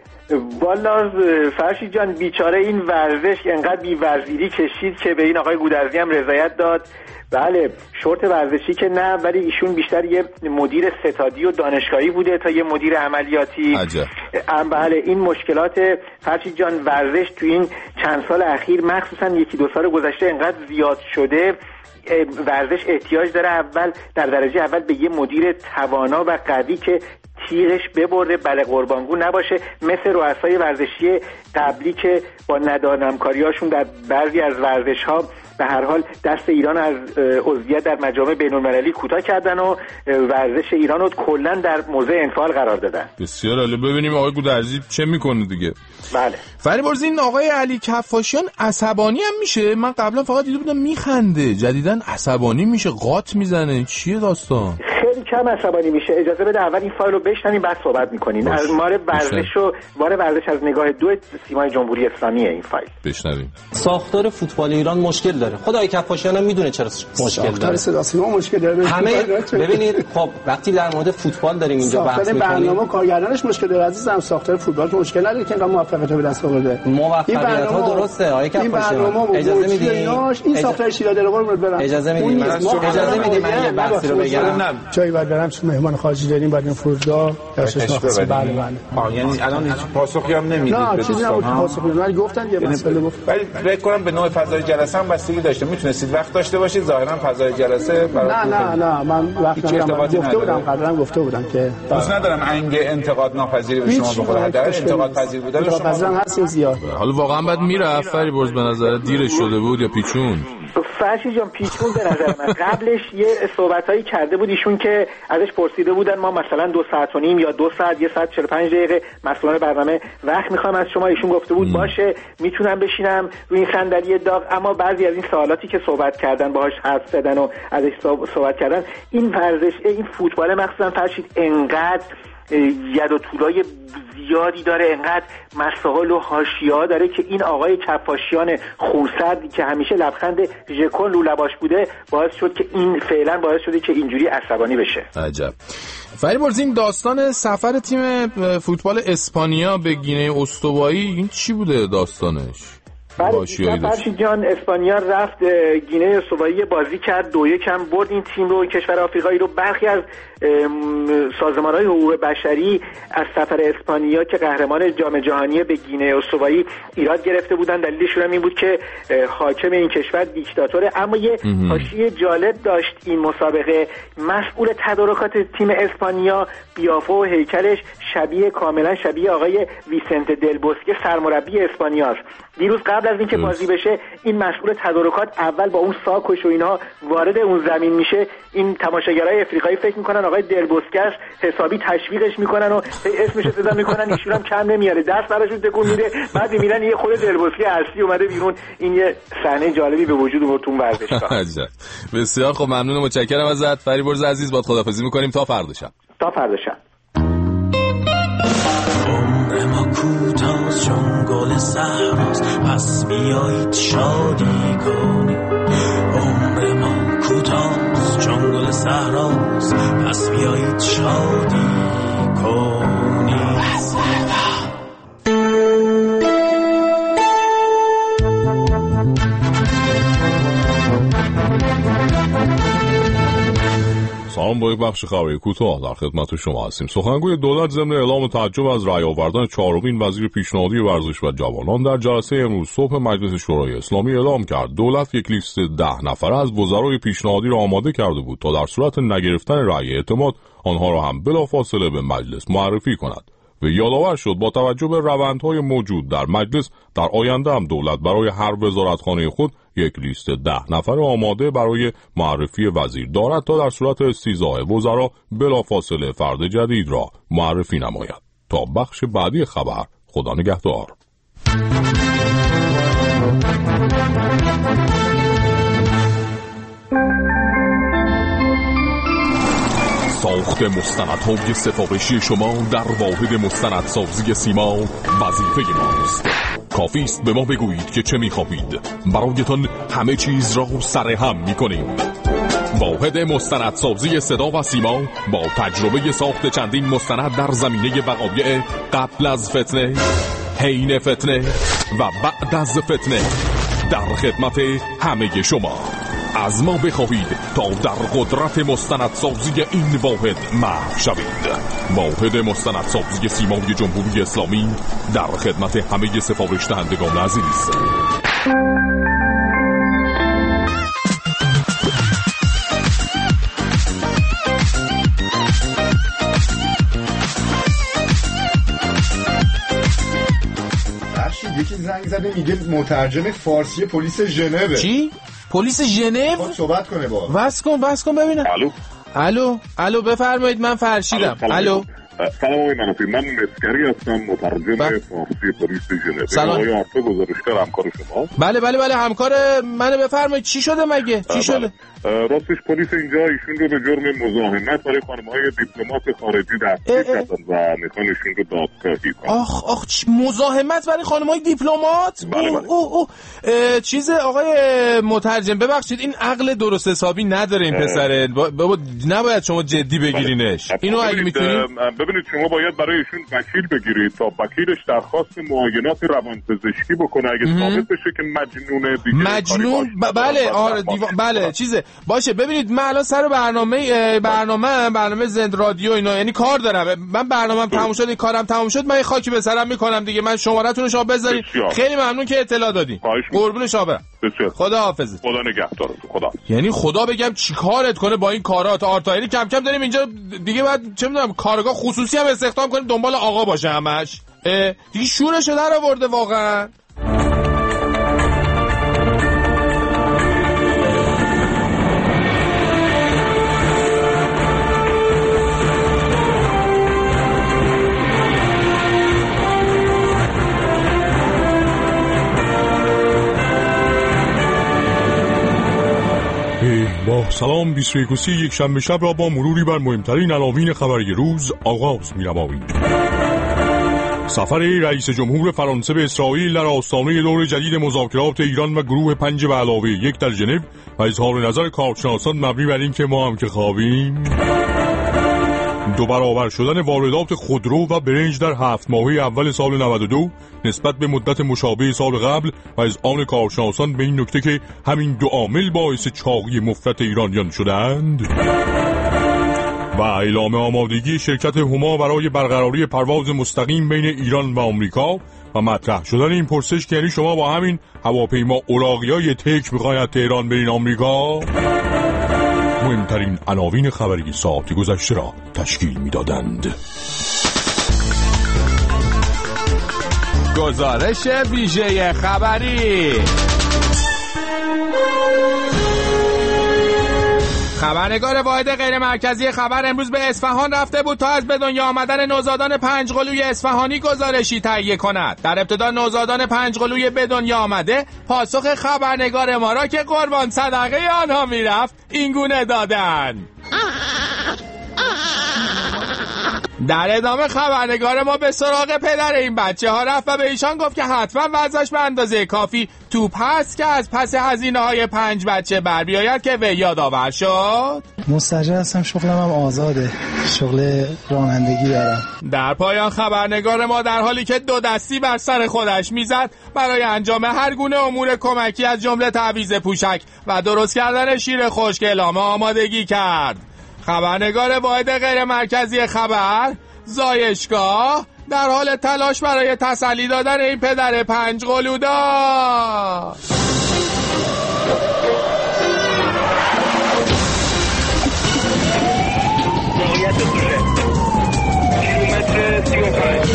والا فرشید جان بیچاره این ورزش انقدر بی وزیری کشید که به این آقای گودرزی هم رضایت داد. بله شورت ورزشی که نه، ولی ایشون بیشتر یه مدیر ستادی و دانشگاهی بوده تا یه مدیر عملیاتی. عجب. بله این مشکلات فرشید جان ورزش تو این چند سال اخیر مخصوصا یکی دو سال گذشته انقدر زیاد شده. ورزش احتیاج داره اول در درجه اول به یه مدیر توانا و قوی که تیغش ببره، بله قربانگو نباشه، مثل رؤسای ورزشی قبلی که با ندانمکاریاشون در بعضی از ورزش‌ها به هر حال دست ایران از عضویت در مجامع بین‌المللی کوتاه کردن و ورزش ایران رو کلاً در موضع انفعال قرار دادن. بسیار عالی. ببینیم آقای گودرزی چه میکنه دیگه. بله. فریبرز این آقای علی کفاشیان عصبانی هم میشه؟ من قبلا فقط دیده بودم میخنده، جدیداً عصبانی میشه، قات میزنه. چیه داستان؟ خیلی کم عصبانی میشه. اجازه بده اول این فایل رو بشنویم بعد صحبت میکنیم. از مار ورزش و مار ورزش از نگاه دو سیمای جمهوری اسلامی این فایل. بشنویم. ساختار فوتبال ایران مشکل داره. خدای کفاشیان هم میدونه چرا مشکل داره. ساختار صدا سیما مشکل داره. همه ببینید خب وقتی در مورد فوتبال داریم اینجا بحث میکنیم، برنامه کارگردانش مشکل داره عزیزم. ساختار فوتبال که مشکل نداره که اینقدر موفقیت به دست آورده. موفقیت ها درسته آقای کفاشیان. اجازه میدید این ساختار شیراده رو برام برام. اجازه میدید اجازه میدید من یه بحثی رو بگم. جایی بعد برام چون مهمان خارجی داریم بعد این فرودگاه درسش ناخص. بله بله. یعنی الان هیچ پاسخی هم نمیدید. نه چیزی نبود پاسخی. ولی گفتن یه مسئله گفت. ولی فکر کنم به نوع فضای جلسه هم بستگی داشته. میتونستید وقت داشته باشید. ظاهرا فضای جلسه نه نه نه من وقت ندارم. گفته بودم قبلا گفته بودم که دوست ندارم انگ انتقاد ناپذیری به شما بخوره. در انتقاد پذیر بودن شما پذیرم هستین زیاد. حالا واقعا بعد میرفت فریبرز به نظر دیرش شده بود یا پیچون؟ فرشی جان پیچون به نظر من. قبلش یه صحبتایی کرده بود ایشون که ازش پرسیده بودن ما مثلا دو ساعت و نیم یا دو ساعت یه ساعت چهل و پنج دقیقه مسئولان برنامه وقت میخوام از شما. ایشون گفته بود باشه میتونم بشینم روی این صندلی داغ. اما بعضی از این سوالاتی که صحبت کردن باهاش حرف زدن و ازش صحبت کردن، این ورزش این فوتبال مخصوصا فرشید انقدر ید و طولای زیادی داره، انقدر مسائل و حاشیه‌ها داره که این آقای کفاشیان خونسردی که همیشه لبخند ژکون رو لباش بوده باعث شد که این فعلا باعث شده که اینجوری عصبانی بشه. عجب. فریبرز این داستان سفر تیم فوتبال اسپانیا به گینه استوایی این چی بوده داستانش؟ فرشید جان اسپانیا رفت گینه استوایی بازی کرد، دو یک هم برد این تیم رو، کشور آفریقایی رو. برخی از سازمان‌های حقوق بشری از سفر اسپانیا که قهرمان جام جهانی به گینه استوایی ایراد گرفته بودن. دلیلشون هم این بود که حاکم این کشور دیکتاتوره. اما یه حاشیه جالب داشت این مسابقه. مسئول تدارکات تیم اسپانیا قیافه و هیکلش شبیه کاملا شبیه آقای ویسنت دل بوسکه سرمربی اسپانیاست. دیروز قبل از اینکه بازی بشه این مسئول تدارکات اول با اون ساکش و اینها وارد اون زمین میشه. این تماشاگرای افریقایی فکر میکنن آقای دل بوسکه حسابی تشویقش میکنن و اسمش رو صدا میکنن، ایشون هم کم نمیاره، دست براشون تکون میده، بعد میبینن یه خود دل بوسکه اصلی اومده بیرون. این یه صحنه جالبی به وجود آورد تو ورزشگاه. بسیار خب ممنون و متشکرم ازت فریبرز عزیز. با خداحافظی میکنیم تا فردا شب. تا فردا شب. کوتاست چون گل صحراست، پس بیایید شادی کنیم. عمر ما کوتاست چون گل صحراست، پس بیایید شادی کنیم. سلام، با یک بخش خبری کوتاه در خدمت شما هستیم. سخنگوی دولت ضمن اعلام تعجب از رأی آوردن چهارمین وزیر پیشنهادی ورزش و جوانان در جلسه امروز صبح مجلس شورای اسلامی اعلام کرد دولت یک لیست ده نفره از وزرای پیشنهادی را آماده کرده بود تا در صورت نگرفتن رأی اعتماد آنها را هم بلافاصله به مجلس معرفی کند. و یادآور شد با توجه به روندهای موجود در مجلس در آینده هم دولت برای هر وزارتخانه خود یک لیست ده نفر آماده برای معرفی وزیر دارد تا در صورت استیضاح وزرا بلافاصله فرد جدید را معرفی نماید. تا بخش بعدی خبر، خدا نگهدار. ساخت مستندهای سفارشی شما در واحد مستندسازی سیما وظیفه ماست. کافی است به ما بگویید که چه می‌خواهید. برایتان همه چیز را سرهم می‌کنیم. واحد مستندسازی صدا و سیما با تجربه ساخت چندین مستند در زمینه وقایع قبل از فتنه، حین فتنه و بعد از فتنه در خدمت همه شما. از ما بخواهید تا در قدرت مستندسازی این واحد محو شوید. واحد مستندسازی سیمای جمهوری اسلامی در خدمت همه سفارش دهندگان عزیز. یکی زنگ زده میگه مترجم فارسی پلیس ژنو. چی؟ پلیس ژنو؟ خود صحبت کنه با. بس کن بس کن ببینم. الو الو الو بفرمایید، من فرشیدم. الو سلام آقای منافی، من مسکری هستم، مترجم ب... فارسی پلیس ژنو. سلام آقای عرفه گزارشگر همکار شما. بله بله بله همکار منو. بفرمایید چی شده مگه؟ چی شده؟ راستش پلیس اینجا ایشون رو به جرم مزاحمت برای خانم‌های دیپلمات خارجی دستگیر کردن و میخوان ایشون رو دادگاهی کنن. آخ آخ مزاحمت برای خانم‌های دیپلمات؟ بله بله. اوه اوه چیز آقای مترجم ببخشید این عقل درست حسابی نداره این پسره. بابا نباید شما جدی بگیرینش. اینو اگه میتونید ببینید شما باید برای ایشون وکیل بگیرید تا وکیلش درخواست معاینات روانپزشکی بکنه. اگه ثابت بشه که مجنونه دیگه مجنون ب- بله آره دیو... بله چیزه باشه. ببینید من الان سر برنامه برنامه برنامه زند رادیو اینا یعنی کار دارم. من برنامه‌ام تموم شد، این کارم تموم شد، من خاکی به سرم میکنم دیگه. من شماره‌تون رو شما بذارید. خیلی ممنون که اطلاع دادین. قربون شما برم. خدا حافظ. خدا نگهدارتون. خدا. یعنی خدا بگم چیکارت کنه با این کارات آرتا. یعنی کم کم داریم اینجا دیگه بعد چه میدونم کارگاه خصوصی هم استخدام کنیم دنبال آقا باشه همش. دیگه شورش در آورده واقعا. با سلام بیست و یک و سی یک شنبه شب را با مروری بر مهمترین عناوین خبری روز آغاز می‌نماییم. سفر رئیس جمهور فرانسه به اسرائیل در آستانه دور جدید مذاکرات ایران و گروه پنج به علاوه یک در ژنو و اظهار نظر کارشناسان مبنی بر اینکه ما هم که خوابیم. دو برابر شدن واردات خودرو و برنج در هفت ماهه اول سال نود و دو نسبت به مدت مشابه سال قبل و از آن کارشناسان به این نکته که همین دو عامل باعث چاقی مفرط ایرانیان شدند. و اعلام آمادگی شرکت هما برای برقراری پرواز مستقیم بین ایران و آمریکا و مطرح شدن این پرسش که یعنی شما با همین هواپیما اوراقیای تک می‌خواید تهران برین آمریکا. مهمترین عناوین خبری ساعت گذشته را تشکیل می‌دادند. گزارش ویژه خبری. خبرنگار واحد غیر مرکزی خبر امروز به اصفهان رفته بود تا از به دنیا آمدن نوزادان پنجقلوی اصفهانی گزارشی تهیه کند. در ابتدا نوزادان پنجقلوی به دنیا آمده پاسخ خبرنگار ما را که قربان صدقه آنها میرفت این گونه دادند. در ادامه خبرنگار ما به سراغ پدر این بچه ها رفت و به ایشان گفت که حتما وضعش به اندازه کافی توپ هست که از پس هزینه های پنج بچه بر بیاید که وی یادآور شد. مستاجر هستم، شغلم هم آزاده، شغل رانندگی دارم. در پایان خبرنگار ما در حالی که دو دستی بر سر خودش میزد برای انجام هر گونه امور کمکی از جمله تعویض پوشک و درست کردن شیر خشک اعلام آمادگی کرد. خبرنگار واحد غیر مرکزی خبر زایشگاه در حال تلاش برای تسلی دادن این پدر پنج قلودا. کیلومتر سی و پنج.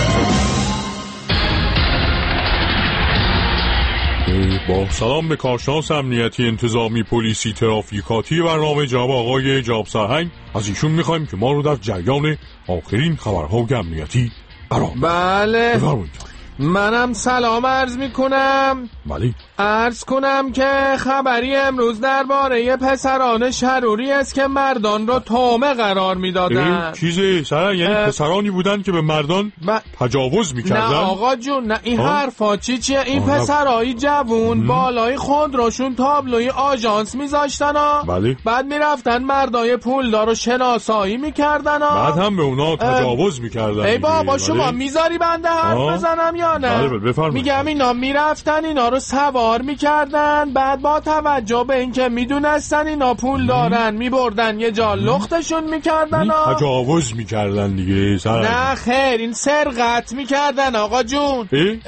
با سلام به کارشناس امنیتی انتظامی پلیسی ترافیکاتی برنامه جناب آقای جاب سرهنگ، از ایشون میخوایم که ما رو در جریان آخرین خبرهای امنیتی قرار بدن. بله بفرمایید. منم سلام عرض میکنم. بله. عرض کنم که خبری امروز درباره پسران شروری است که مردان رو تومه قرار میدادن. چیزی سرهنگ یعنی پسرانی بودن که به مردان ب... تجاوز میکردن؟ نه آقا جون، نه این حرفا چی چیه؟ این پسرایی جوون م. بالای خودروشون تابلوی آژانس میذاشتن ها. بله. بعد میرفتن مردای پولدار رو شناسایی میکردن ها. بعد هم به اونا تجاوز میکردن. ای بابا شما میذاری بنده حرف بزنم یا نه؟ بله بله میگم اینا میرفتن اینا رو سوار میکردن، بعد با توجه به اینکه میدونستن اینا پول دارن میبردن یه جا لختشون میکردن. تجاوز میکردن دیگه سرهنگ. نه خیر، این سرقت میکردن آقا جون.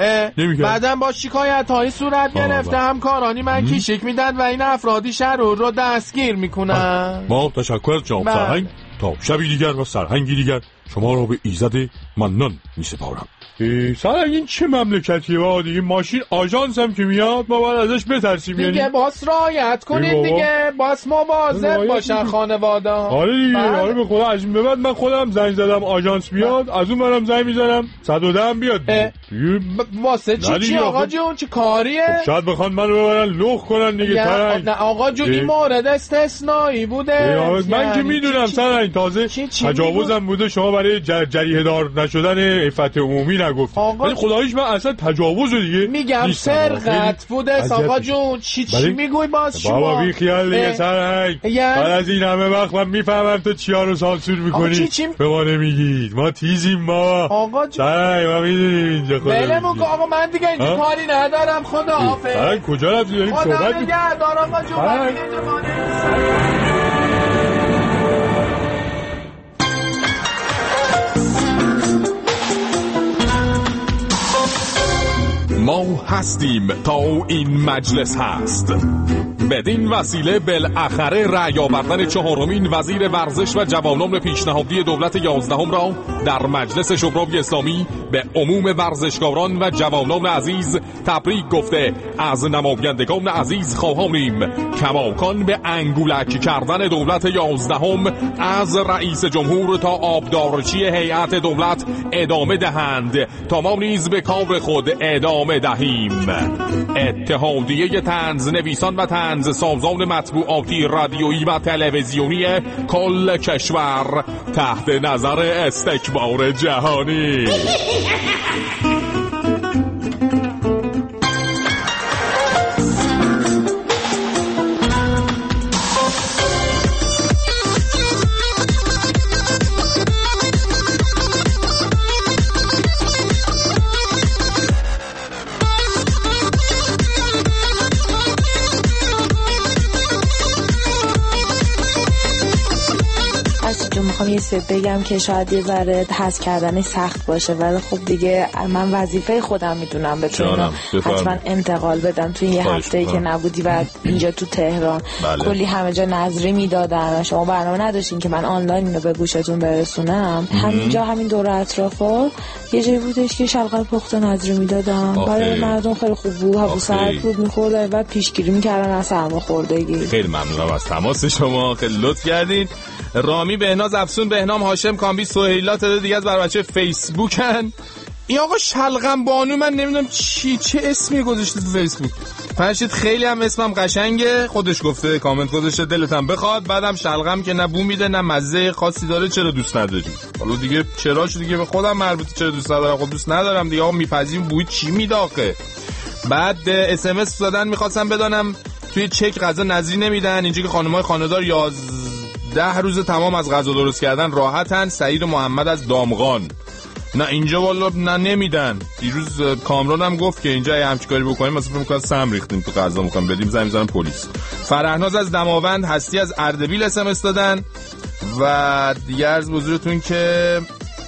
بعدم با شکایت های صورت گرفته همکارانی من کیشک میدن و این افرادی شرور رو دستگیر میکنن. ما تشکر از جناب سرهنگ. تا شبی دیگر و سرهنگی دیگر شما را به ایزد منان میسپارم. سرهنگ این چه مملکتیه با دیگه؟ ماشین آژانس هم که میاد ما باید ازش بترسیم دیگه. یعنی باس رعایت کنید دیگه، باس مواظب باشن خانواده. آره دیگه. آره به خدا از این به بعد من خودم زنگ زدم آژانس بیاد، از اون برم زنگ میزنم صد و ده هم بیاد دیگه. واسه چی چی آقا جون چه کاریه؟ خب شاید بخوان منو ببرن لخ کنن دیگه سرهنگ. نه آقا جون این مورد استثنایی بوده. من که میدونم سرهنگ، تازه تجاوزم بوده، شما برای جریحه دار نشدن عفت عمومی نگفت. ولی خداییش من اصلا تجاوز دیگه میگم سرقت بوده آقا جون. چی چی میگوی باز شما؟ بابا بی خیال دیگه سرهنگ. بعد از این همه وقت من میفهمم تو چیا رو سانسور میکنی به ما نمیگید. ما تیزیم ما آقا جون. سرهنگ ما میدونیم اینجا خدا بلمون آقا من دیگه اینجا کاری ندارم. خدا حافظ. سرهنگ کجا رفتی داریم صحبت خدا نگهدار آقا جون. ما هستیم تا این مجلس هست. بدین وسیله بالاخره رأی آوردن چهارمین وزیر ورزش و جوانان پیشنهادی دولت یازدهم را در مجلس شورای اسلامی به عموم ورزشکاران و جوانان عزیز تبریک گفته از نمایندگان عزیز خواهانیم کماکان به انگولک کردن دولت یازدهم از رئیس جمهور تا آبدارچی هیئت دولت ادامه دهند تا ما نیز به کار خود ادامه دهیم. اتحادیه طنز نویسان و طنز سازان مطبوعاتی رادیویی و تلویزیونی کل کشور تحت نظر استکبار جهانی. میخوام یه سه بگم که شاید یه ذره حذف کردنش سخت باشه، ولی خب دیگه من وظیفه خودم میدونم بتونم حتما انتقال بدم توی یه هفته‌ای که نبودی و اینجا تو تهران. بله. کلی همه جا نظری میدادن، شما برنامه نداشتین که من آنلاین اینو به گوشتون برسونم. همینجا همین دور اطرافا یه جایی بودش که شلغم پخت نظری میدادن، برای مردم خیلی خوب بود، هوا سرد بود میخورد و پیشگیری میکردن از سرماخوردگی. خیلی ممنونم از تماس شما، خیلی لطف کردین. رامی بهناز افسون بهنام هاشم کامبی سهیلا تعداد دیگه از بر بچه فیسبوکن. این آقا شلغم بانو من نمیدونم چی چه اسمی گذاشته تو فیسبوک. فرشید خیلی هم اسمم قشنگه، خودش گفته، کامنت گذاشته دلتم بخواد، بعدم شلغم که نه بو میده نه مزه خاصی داره، چرا دوست نداری؟ حالا دیگه چراش دیگه به خودم مربوطه، چرا دوست ندارم؟ خب دوست ندارم دیگه. آقا میپذیم بوی چی میداخه؟ بعد اس ام اس دادن، میخواستم بدانم توی چک غذا نظری نمیدن، اینجا که خانم‌های خانه‌دار یازده روز تمام از غذا درست کردن راحتن. سعید محمد از دامغان. نه اینجا والا نه نمیدن. دیروز کامران هم گفت که اینجا یه همچین کاری بکنیم مثلا فکر می‌کنم سم ریختیم تو غذا می‌خوام بدیم، زنگ می‌زنم پلیس. فرهناز از دماوند، هستی از اردبیل اس ام اس دادن و دیگه عرض به حضورتون که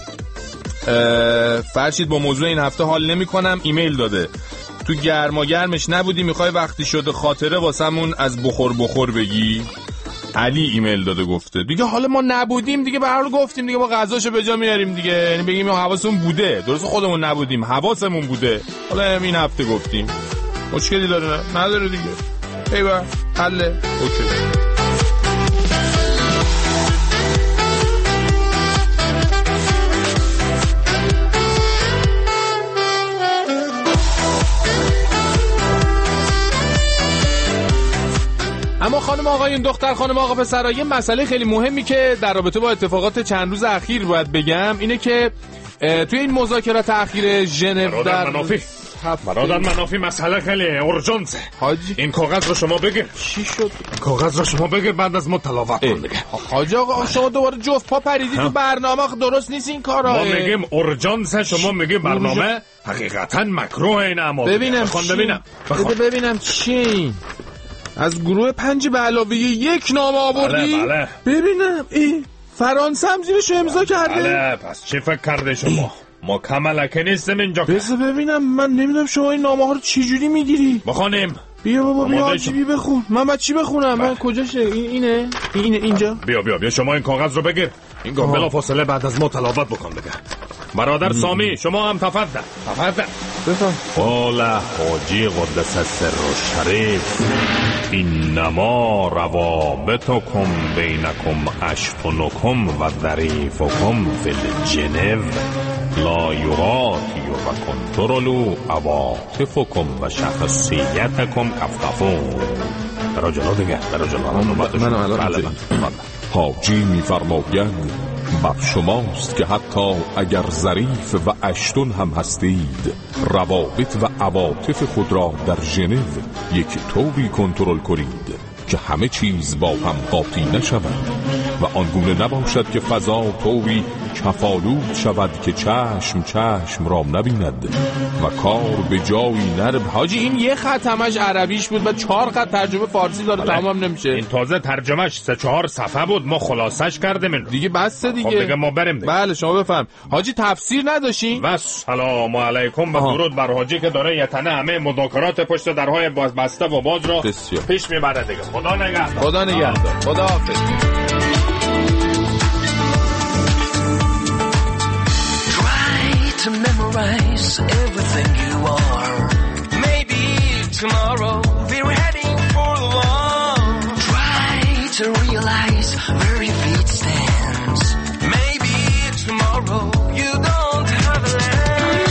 فرشید با موضوع این هفته حال نمی‌کنم، ایمیل داده. تو گرما گرمش نبودی، میخوای وقتی شده خاطره واسمون از بخور بخور بگی؟ علی ایمیل داده گفته دیگه حالا ما نبودیم دیگه، به هر حال گفتیم دیگه ما غذاشو به جا میاریم دیگه، یعنی بگیم حواسمون بوده، درست خودمون نبودیم حواسمون بوده، حالا این هفته گفتیم. مشکلی داره؟ نداره دیگه. ایوه حله. اوکی. اما خانم آقایون، دختر خانم آقا پسرها، یه مسئله خیلی مهمی که در رابطه با اتفاقات چند روز اخیر باید بگم اینه که توی این مذاکرات اخیر ژنو در منافی برادر منافی مسئله خیلی اورژانسه. حاجی این کاغذ رو شما بگیر. چی شد؟ کاغذ رو شما بگیر بعد از ما تلاوت کن دیگه. حاجی آقا شما دوباره جفت پا پریدی تو برنامه، درست نیست این کارا. ما میگیم اورژانسه، شما میگی برنامه. حقیقتا مکروه این اما ببینم بخوان ببینم بده ببینم چی از گروه پنج به علاوه یک نام آوردی؟ بله بله. ببینم ای فرانسه هم زیرش امضا کرده. بله پس چی فکر کرده شما؟ ما کملکه نیستم اینجا. بذار ببینم، من نمیدونم شما این نامه ها رو چی جوری میگیری؟ بخونیم. بیا بابا بیا چی بخون. من بعد چی بخونم؟ من کجاشه؟ این اینه؟ اینه اینجا. بیا بیا بیا شما این کاغذ رو بگیر. این گفت بلا فاصله بعد از ما تلاوت بکن دیگه. برادر سامی شما هم تفضل. تفضل. بفهم. قال حاجی قدس سر و شریف اینما روابطکم بینکم اشتنکم و ظریفکم فی الجنو لا یراتی و کنترلو عواطفکم و شخصیتکم کفتفون. برای جلو دیگه برای جلو. من الان حاجی میفرماید بر شماست که حتی اگر ظریف و اشتون هم هستید، روابط و عواطف خود را در ژنو یک طوری کنترل کنید که همه چیز با هم قاطی نشود و آنگونه نباشد که فضا طوری کفالود شود که چشم چشم را نبیند و کار به جایی نرب. حاجی این یه خط همش عربیش بود و چهار خط ترجمه فارسی داره، تمام نمیشه. این تازه ترجمهش سه چهار صفحه بود، ما خلاصش کردیم دیگه. بسته دیگه. خب دیگه ما بریم دیگه. بله شما بفهم. حاجی تفسیر نداشین؟ و سلام علیکم و درود بر حاجی که داره یتنه همه مذاکرات پشت درهای باز بسته و باز را بسیار. پیش میبره دیگه. خدا نگهدار. خدا نگهدار. خدا حافظ. To memorize everything you are. Maybe tomorrow we're heading for the wall. Try to realize where your feet stands. Maybe tomorrow you don't have a land.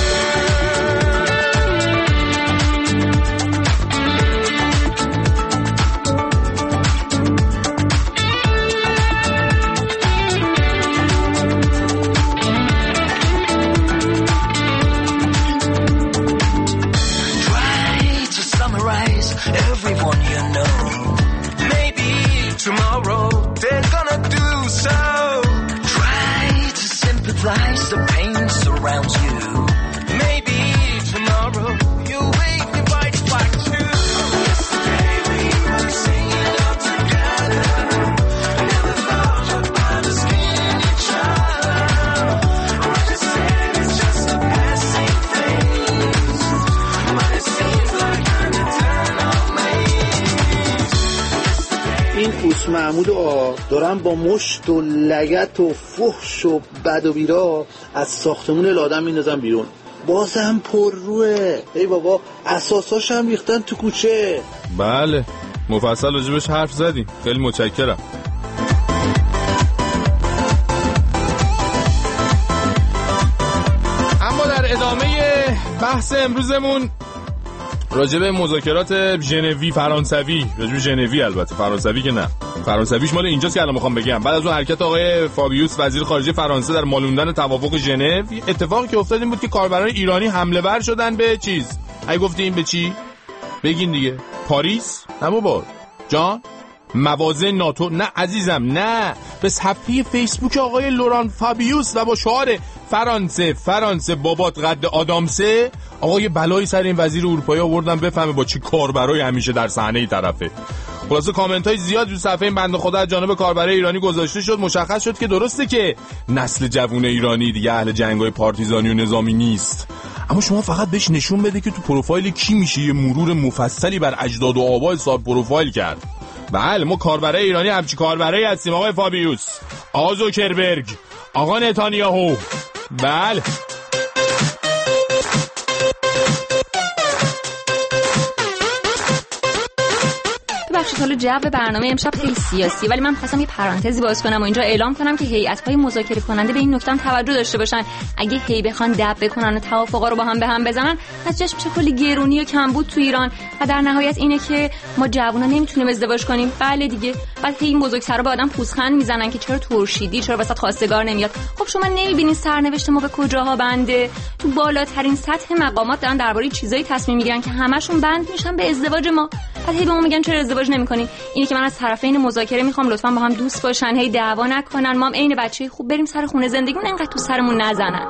Everyone you know, maybe tomorrow they're gonna do so. Try to sympathize, the pain surrounds you. Maybe tomorrow you'll wake me right back to yesterday we were singing out together. Never thought about us being each other. I just said it's just a passing phase, but it seems like an eternal. این اوس محمود آ دارن با مشت و لگت و فحش و بد و بیرا از ساختمون لادم میندازن بیرون. بازم پر روه. ای بابا اساساش هم ریختن تو کوچه. بله مفصل راجبش حرف زدیم، خیلی متشکرم. اما در ادامه بحث امروزمون راجب مذاکرات ژنوی فرانسوی، راجب ژنوی البته، فرانسوی که نه. فرانسویش مال اینجاست که الان میخوام بگم. بعد از اون حرکت آقای فابیوس وزیر خارجه فرانسه در مالوندن توافق ژنو، اتفاقی که افتاد این بود که کاربران ایرانی حمله ور شدن به چیز. اگه گفتیم به چی؟ بگین دیگه. پاریس؟ نه بابا. جان؟ موازه ناتو؟ نه عزیزم، نه. به صفحه فیسبوک آقای لوران فابیوس و با شعار فرانسه فرانسه بابات قد آدامسه، آقای بلایی سر این وزیر اروپایی آوردن بفهمه با چی کاربرای همیشه در صحنه ای طرفه. خلاصه کامنت های زیاد رو صفحه این بنده خدا از جانب کاربرای ایرانی گذاشته شد. مشخص شد که درسته که نسل جوون ایرانی دیگه اهل جنگ‌های پارتیزانی و نظامی نیست، اما شما فقط بهش نشون بده که تو پروفایل کی میشه یه مرور مفصلی بر اجداد و آبای صاحب پروفایل کرد. بله ما کاربرای ایرانی همچی کاربرایی هستیم آقای فابیوس، آقا زوکربرگ، آقا نتانیاهو. بله ببخشید حالا جو برنامه امشب خیلی سیاسی، ولی من خواستم یه پرانتزی باز کنم و اینجا اعلام کنم که هیئت‌های مذاکره کننده به این نکته هم توجه داشته باشن. اگه هی بخوان دب بکنن و توافقا رو با هم به هم بزنن، نتیجهش میشه کلی گرونی و کمبود تو ایران و در نهایت اینه که ما جوونا نمیتونیم ازدواج کنیم. بله دیگه. بعد هی این بزرگسرا به آدم پوزخند میزنن که چرا ترشیدی، چرا وسط خواستگار نمیاد. خب شما نمیبینین سرنوشت ما به کجاها بنده؟ تو بالاترین سطح مقامات دارن درباره چیزایی تصمیم میگیرن که همشون بند میشن به ازدواج ما. بعد هی به ما میگن چرا ازدواج نمی‌کنی. اینی که من از طرفین مذاکره میخوام لطفاً با هم دوست باشن، هی دعوا نکنن، ما هم عین بچه‌ای خوب بریم سر خونه زندگیمون، انقدر تو سرمون نزنن.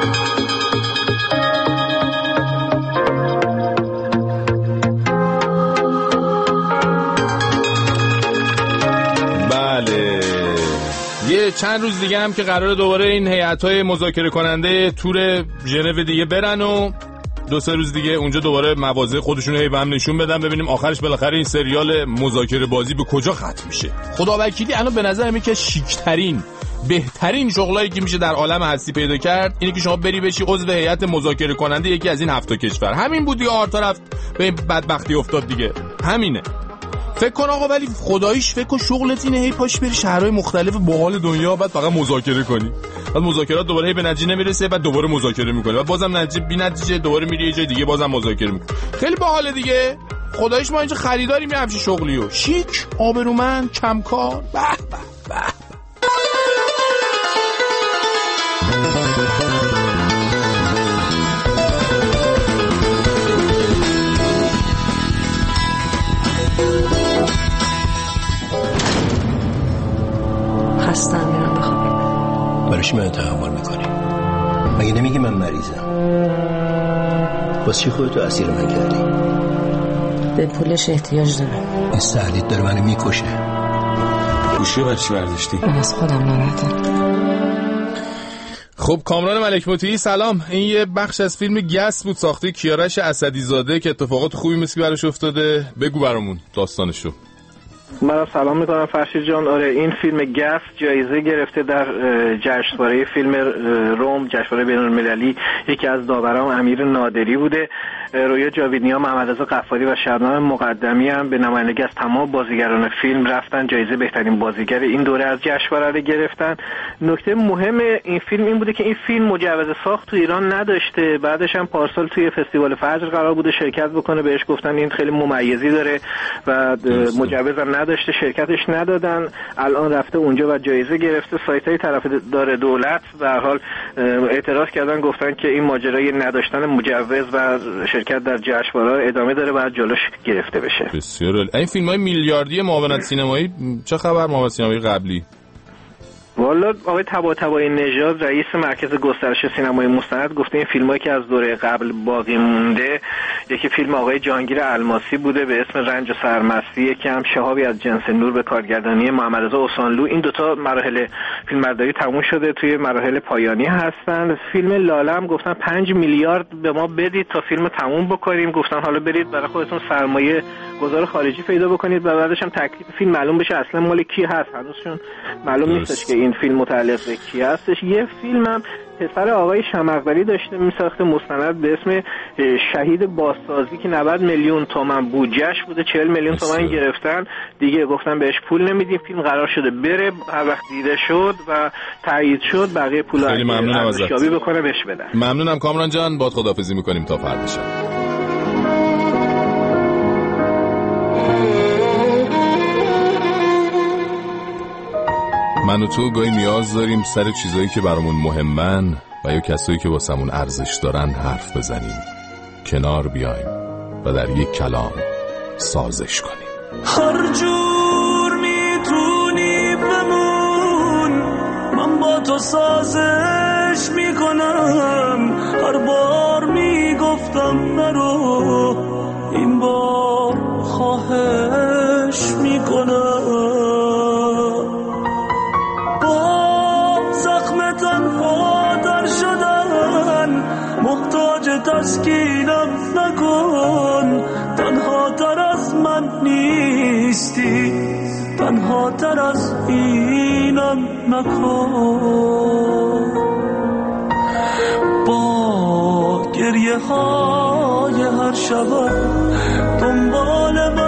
بله یه چند روز دیگه هم که قراره دوباره این هیئت‌های مذاکره کننده تور ژنو دیگه برن و دو سه روز دیگه اونجا دوباره مواضع خودشون رو به هم نشون بدن، ببینیم آخرش بالاخره این سریال مذاکره بازی به کجا ختم میشه. خدا وکیلی الان به نظر میاد که شیک‌ترین بهترین شغلایی که میشه در عالم هستی پیدا کرد اینه که شما بری بشی عضو هیئت مذاکره کننده یکی از این هفت کشور. همین بود دیگه، آرتا رفت به این بدبختی افتاد دیگه، همینه. فکر کن آقا، ولی خداییش فکر کن شغلت اینه هی پاش بری شهرهای مختلف باحال دنیا بعد فقط مذاکره کنی، بعد مذاکرات دوباره هی به نتیجه نمیرسه، بعد دوباره مذاکره میکنی، بعد بازم نتیجه بی نتیجه دوباره میری یه جای دیگه بازم مذاکره میکنی. خیلی باحاله دیگه. خداییش ما اینجا خریداریم یه همچین شغلیو، شیک، آبرومند، کمکار. به به به خستم، میرم بخوابم. برای چی منو تحمل میکنی؟ مگه نمیگی من مریضم؟ واسه چی خودتو اسیر من کردی؟ به پولش احتیاج دارم. این سردیت داره منو میکشه. گوشی برای چی برداشتی؟ من از خودم ناراحتم. خب کامران ملک مطیعی سلام. این یه بخش از فیلم گس بود ساخته کیارش اسدی زاده که اتفاقات خوبی مثل براش افتاده. بگو برامون داستانشو. من سلام میکنم فرشید جان. آره این فیلم گس جایزه گرفته در جشنواره فیلم روم، جشنواره بین‌المللی. یکی از داوران امیر نادری بوده. رویا جاویدنیا، محمد رضا غفاری و شبنم مقدمی هم به نمایندگی از تمام بازیگران فیلم رفتن جایزه بهترین بازیگر این دوره از جشنواره رو گرفتن. نکته مهم این فیلم این بوده که این فیلم مجوز ساخت تو ایران نداشته. بعدش هم پارسال توی فستیوال فجر قرار بوده شرکت بکنه، بهش گفتن این خیلی ممیزی داره و مجوز هم نداشته، شرکتش ندادن. الان رفته اونجا و جایزه گرفته. سایت‌های طرفدار دولت به هر حال اعتراض کردن، گفتن که این ماجرای نداشتن مجوز و شرکت در جشنواره ادامه داره، باید جلوش گرفته بشه. بسیار عالی. این فیلم‌های میلیاردی معاونت سینمایی چه خبر؟ معاونت سینمایی قبلی والا آقای طباطبایی نژاد رئیس مرکز گسترش سینمای مستند گفته این فیلمایی که از دوره قبل باقی مونده، یکی فیلم آقای جهانگیر الماسی بوده به اسم رنج و سرمستی، یکی هم شهابی از جنس نور به کارگردانی محمد رضا اوسانلو. این دوتا مراحل فیلمبرداری تموم شده، توی مراحل پایانی هستن. فیلم لاله هم گفتن پنج میلیارد به ما بدید تا فیلم تموم بکنیم. گفتن حالا برید برای خودتون سرمایه گذار خارجی پیدا بکنید و بعدش هم تکلیف فیلم معلوم بشه اصلا مال کی هست. هنوزشون معلوم نیستش که این فیلم متعلق به کی هستش. یه فیلم هم پسر آقای شمقوری داشته میساخته مستند به اسم شهید بازسازی که نود میلیون تومان بودجهش بوده، چهل میلیون تومان گرفتن دیگه، گفتن بهش پول نمیدیم. فیلم قرار شده بره، هر وقت دیده شد و تایید شد بقیه پول رو ارزیابی بکنه بهش بدن. ممنونم کامران جان، باهات خداحافظی میکنیم تا فردا شب. من و تو گاهی نیاز داریم سر چیزایی که برامون مهمن و یا کسایی که واسمون ارزش دارن حرف بزنیم، کنار بیایم و در یک کلام سازش کنیم. هر جور میتونی بمون، من با تو سازش میکنم. هر بار میگفتم نرو، این بار خواهش میکنم. با زخم تنها در شدن محتاج تسکینم نکن. تنها تر از من نیستی، تنها تر از اینم نکن. با گریه های هر شب دنبال